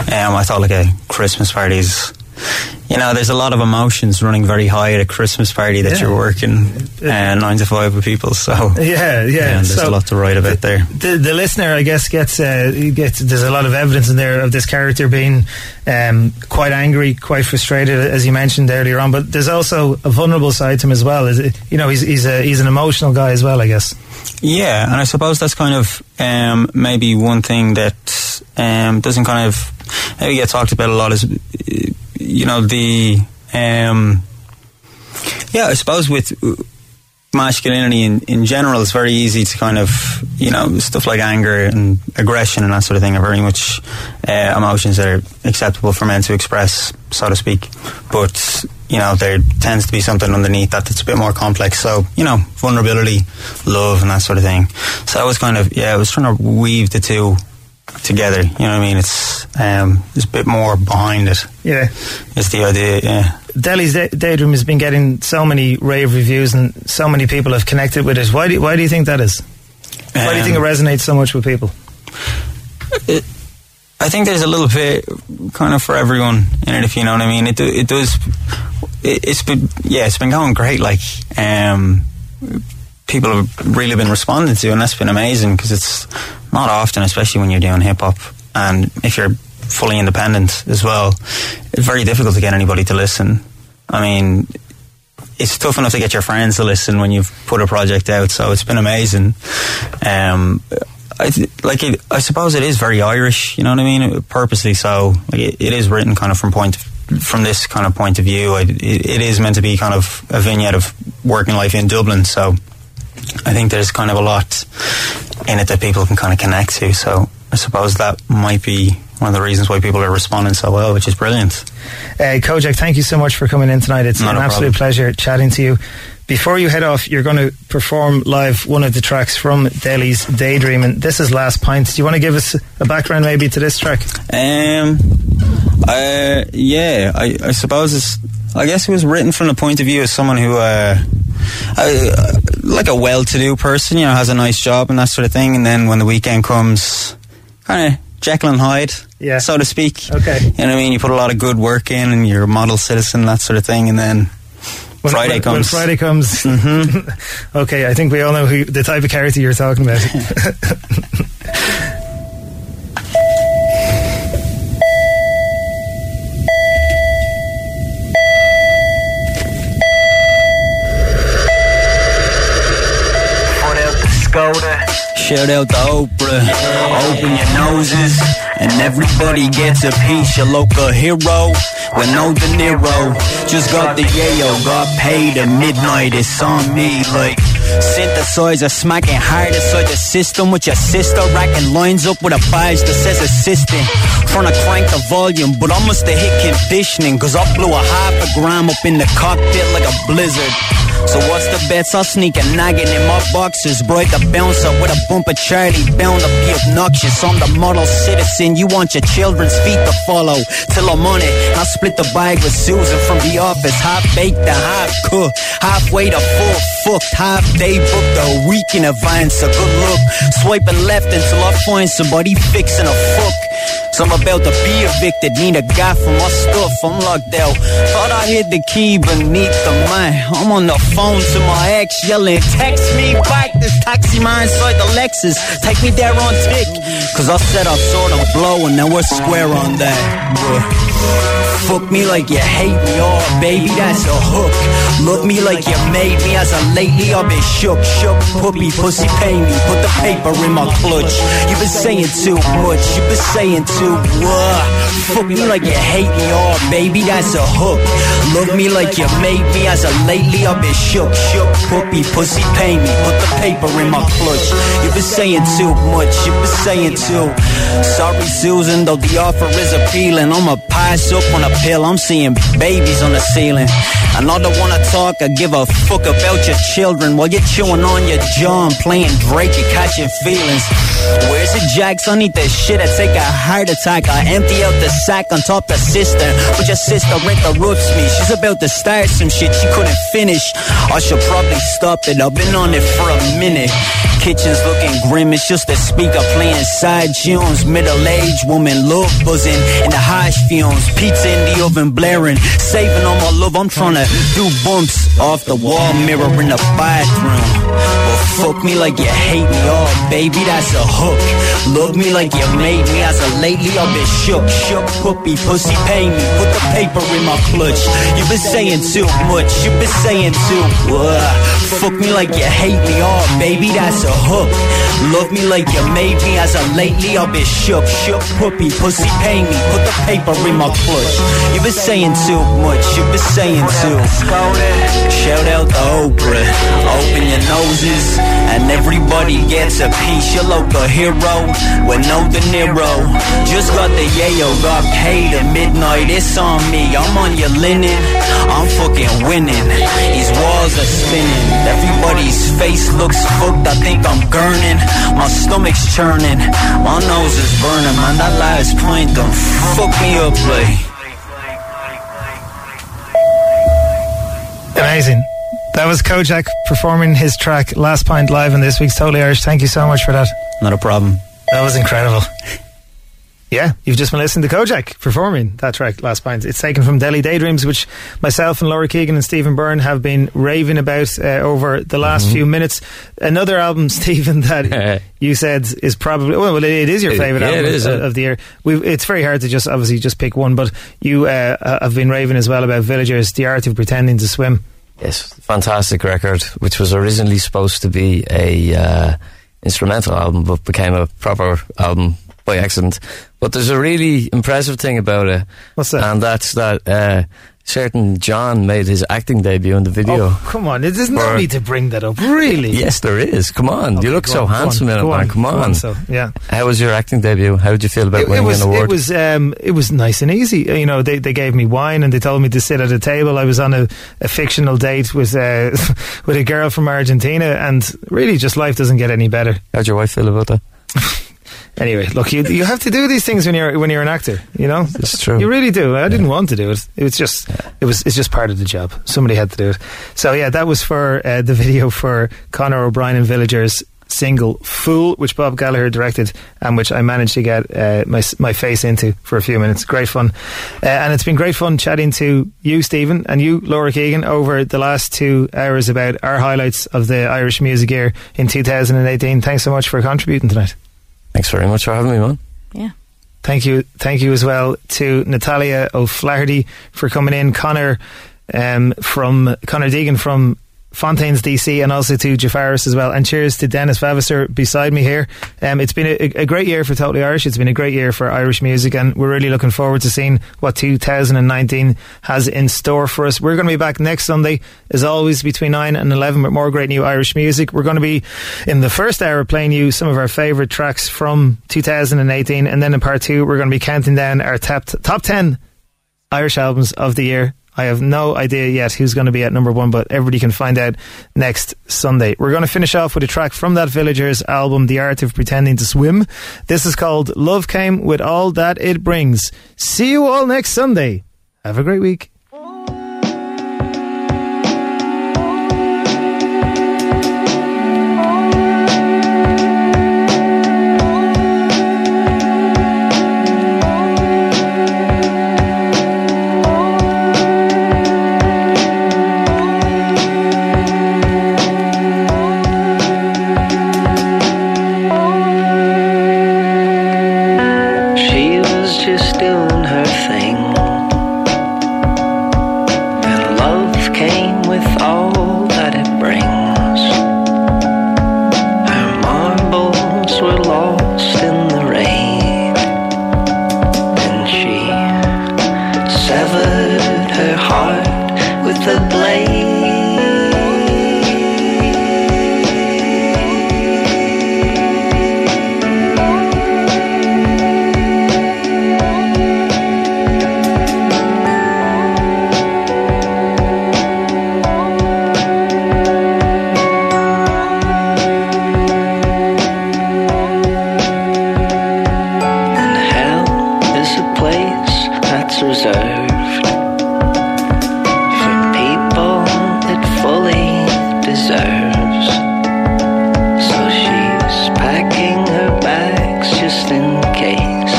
I thought like a Christmas party is. You know, there's a lot of emotions running very high at a Christmas party that Yeah. you're working uh, nine to five with people. So Yeah, yeah. and there's So a lot to write about there. The, the listener, I guess, gets uh, gets. There's a lot of evidence in there of this character being um, quite angry, quite frustrated, as you mentioned earlier on. But there's also a vulnerable side to him as well. Is it, you know, he's he's a he's an emotional guy as well, I guess. Yeah, and I suppose that's kind of um, maybe one thing that um, doesn't kind of maybe get talked about a lot is, uh, you know, the um, yeah, I suppose with masculinity in, in general, it's very easy to kind of, you know, stuff like anger and aggression and that sort of thing are very much uh, emotions that are acceptable for men to express, so to speak. But, you know, there tends to be something underneath that that's a bit more complex. So, you know, vulnerability, love and that sort of thing. So I was kind of, yeah, I was trying to weave the two together, you know what I mean? It's um, there's a bit more behind it. Yeah, is the idea. Yeah, Delhi's Day- Daydream has been getting so many rave reviews and so many people have connected with it. Why do you, why do you think that is? Why do you think it Um, resonates so much with people? It, I think there's a little bit kind of for everyone in it, if you know what I mean. It do, it does. It, it's been yeah, it's been going great. Like um, people have really been responding to, and that's been amazing because it's not often, especially when you're doing hip hop, and if you're fully independent as well, it's very difficult to get anybody to listen. I mean, it's tough enough to get your friends to listen when you've put a project out. So it's been amazing. Um, I th- like it, I suppose it is very Irish, you know what I mean, purposely so. Like it, it is written kind of from point of, from this kind of point of view. It, it, it is meant to be kind of a vignette of working life in Dublin, so I think there's kind of a lot in it that people can kind of connect to. So I suppose that might be one of the reasons why people are responding so well, which is brilliant. Uh, Kojak, thank you so much for coming in tonight. It's Not an a absolute problem. pleasure chatting to you. Before you head off, you're going to perform live one of the tracks from Delhi's Daydream, and this is Last Pint. Do you want to give us a background maybe to this track? Um, uh, yeah, I, I suppose it's, I guess it was written from the point of view of someone who, uh, uh, like a well-to-do person, you know, has a nice job and that sort of thing, and then when the weekend comes, kind of Jekyll and Hyde, yeah, so to speak. Okay. You know what I mean? You put a lot of good work in and you're a model citizen, that sort of thing, and then When, Friday when, comes. When Friday comes. Mm-hmm. Okay, I think we all know who the type of character you're talking about. Shout out to Oprah. Open your noses, and everybody gets a piece. Your local hero with no De Niro. Just got the yayo, got paid at midnight. It's on me like synthesizer smacking hard inside the system with your sister racking lines up with a badge that says assistant. Trying to crank the volume, but I must have hit conditioning, cause I blew a half a gram up in the cockpit like a blizzard. So what's the bets? I'll sneak a nagging in my boxers. Break the bouncer with a bumper Charlie, bound to be obnoxious. I'm the model citizen, you want your children's feet to follow. Till I'm on it, I split the bag with Susan from the office. Half baked to half cooked, halfway to full fucked. Half day booked a week in advance. A good look, swiping left until I find somebody fixing a fuck. So I'm about to be evicted, need a guy for my stuff, I'm locked out. Thought I hid the key beneath the mat. I'm on the phone to my ex yelling, text me back, this taxi man inside the Lexus. Take me there on tick, cause I said I saw them blow and now we're square on that. Bruh. Fuck me like you hate me, oh baby, that's a hook. Look me like you made me, as of lately I've been shook, shook. Puppy, pussy, pay me, put the paper in my clutch. You been saying too much, you been saying too much. Fuck me like you hate me, oh baby, that's a hook. Look me like you made me, as of lately I've been shook, shook. Puppy, pussy, pay me, put the paper in my clutch. You been saying too much, you been saying too. Sorry Susan, though the offer is appealing, I'ma pass up on a pill, I'm seeing babies on the ceiling. I know don't wanna talk, I give a fuck about your children while you're chewing on your jaw and playing Drake and catching feelings. Where's the jacks? I need this shit, I take a heart attack. I empty out the sack on top the cistern, but your sister interrupts me. She's about to start some shit she couldn't finish. I should probably stop it, I've been on it for a minute. Kitchen's looking grim, it's just a speaker playing side tunes. Middle-aged woman, love buzzing in the hash fumes. Pizza in the oven blaring, saving all my love, I'm trying to do bumps off the wall mirror in the bathroom. But fuck me like you hate me, oh baby, that's a hook. Love me like you made me, as of lately I've been shook, shook. Puppy, pussy, pay me, put the paper in my clutch. You been saying too much, you been saying too much. Fuck me like you hate me, oh baby, that's a hook. Love me like you made me, as of lately I've been shook, shook. Puppy, pussy, pay me, put the paper in my clutch. You been saying too much, you been saying too. Shout out to Oprah, open your noses, and everybody gets a piece. Your local hero with no De Niro. Just got the yayo, got paid at midnight. It's on me, I'm on your linen, I'm fucking winning. These walls are spinning, everybody's face looks fucked. I think I'm gurning, my stomach's churning, my nose is burning. Man, that last pint done fuck me up, like. Amazing. That was Kojak performing his track Last Pint live in this week's Totally Irish. Thank you so much for that. Not a problem. That was incredible. Yeah, you've just been listening to Kojak performing that track, Last Pint. It's taken from Delhi Daydreams, which myself and Laura Keegan and Stephen Byrne have been raving about uh, over the last Mm-hmm. few minutes. Another album, Stephen, that you said is probably, well, it, it is your favourite Yeah, album it is, of, yeah. of the year. We've, it's very hard to just, obviously, just pick one, but you uh, have been raving as well about Villagers, The Art of Pretending to Swim. Yes, fantastic record, which was originally supposed to be a uh, instrumental album, but became a proper album by accident. But there's a really impressive thing about it. What's that? And that's that uh, certain John made his acting debut in the video. Oh, come on. There's no For- need to bring that up. Really? Yes, there is. Come on. Okay, you look go so on, go handsome on, in it, go man. on, Come go on. on, so, yeah. How was your acting debut? How did you feel about It, it winning was an award? it was um, it was nice and easy. You know, they they gave me wine and they told me to sit at a table. I was on a, a fictional date with uh, with a girl from Argentina, and really, just life doesn't get any better. How'd your wife feel about that? Anyway, look, you you have to do these things when you're when you're an actor. You know, it's true. You really do. I didn't want to do it. It was just it was it's just part of the job. Somebody had to do it. So yeah, that was for uh, the video for Conor O'Brien and Villagers' single "Fool," which Bob Gallagher directed and which I managed to get uh, my my face into for a few minutes. Great fun, uh, and it's been great fun chatting to you, Stephen, and you, Laura Keegan, over the last two hours about our highlights of the Irish music year in two thousand eighteen. Thanks so much for contributing tonight. Thanks very much for having me, man. Yeah. Thank you, thank you as well to Natalia O'Flaherty for coming in, Connor um, from Connor Deegan from Fontaines D C, and also to Jafaris as well. And cheers to Dennis Vavasor beside me here. Um, it's been a, a great year for Totally Irish. It's been a great year for Irish music, and we're really looking forward to seeing what two thousand nineteen has in store for us. We're going to be back next Sunday, as always, between nine and eleven with more great new Irish music. We're going to be in the first hour playing you some of our favourite tracks from two thousand eighteen, and then in part two we're going to be counting down our top, top ten Irish albums of the year. I have no idea yet who's going to be at number one, but everybody can find out next Sunday. We're going to finish off with a track from that Villagers album, The Art of Pretending to Swim. This is called Love Came With All That It Brings. See you all next Sunday. Have a great week. She was just doing her thing, and love came with all that it brings. Her marbles were lost in the rain, and she severed her heart with a blade. Reserved for people it fully deserves. So she's packing her bags just in case.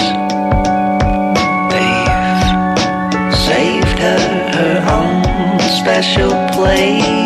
They've saved her her own special place.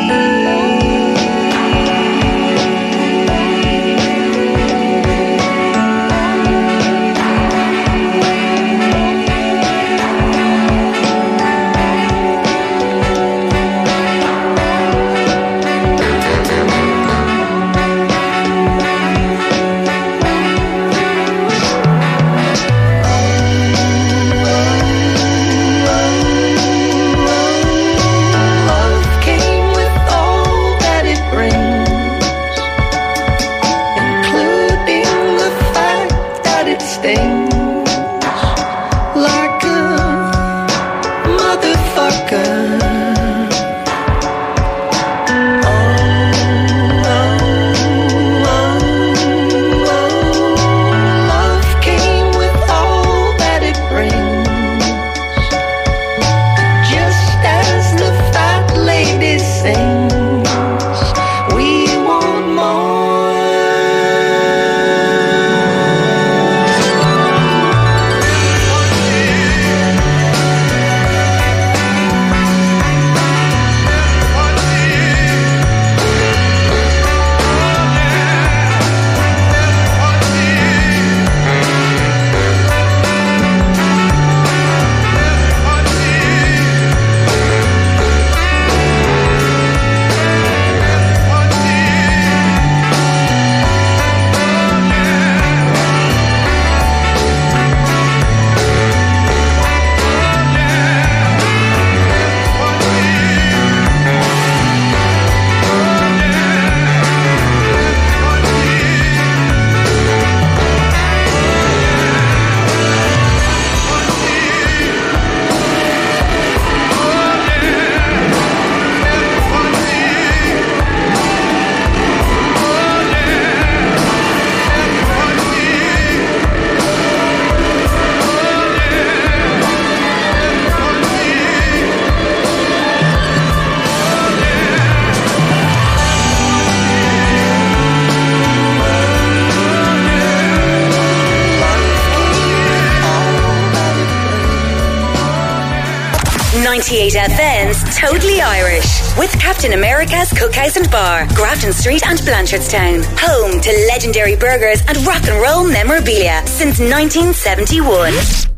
ninety-eight F M's Totally Irish with Captain America's Cookhouse and Bar, Grafton Street and Blanchardstown. Home to legendary burgers and rock and roll memorabilia since nineteen seventy-one.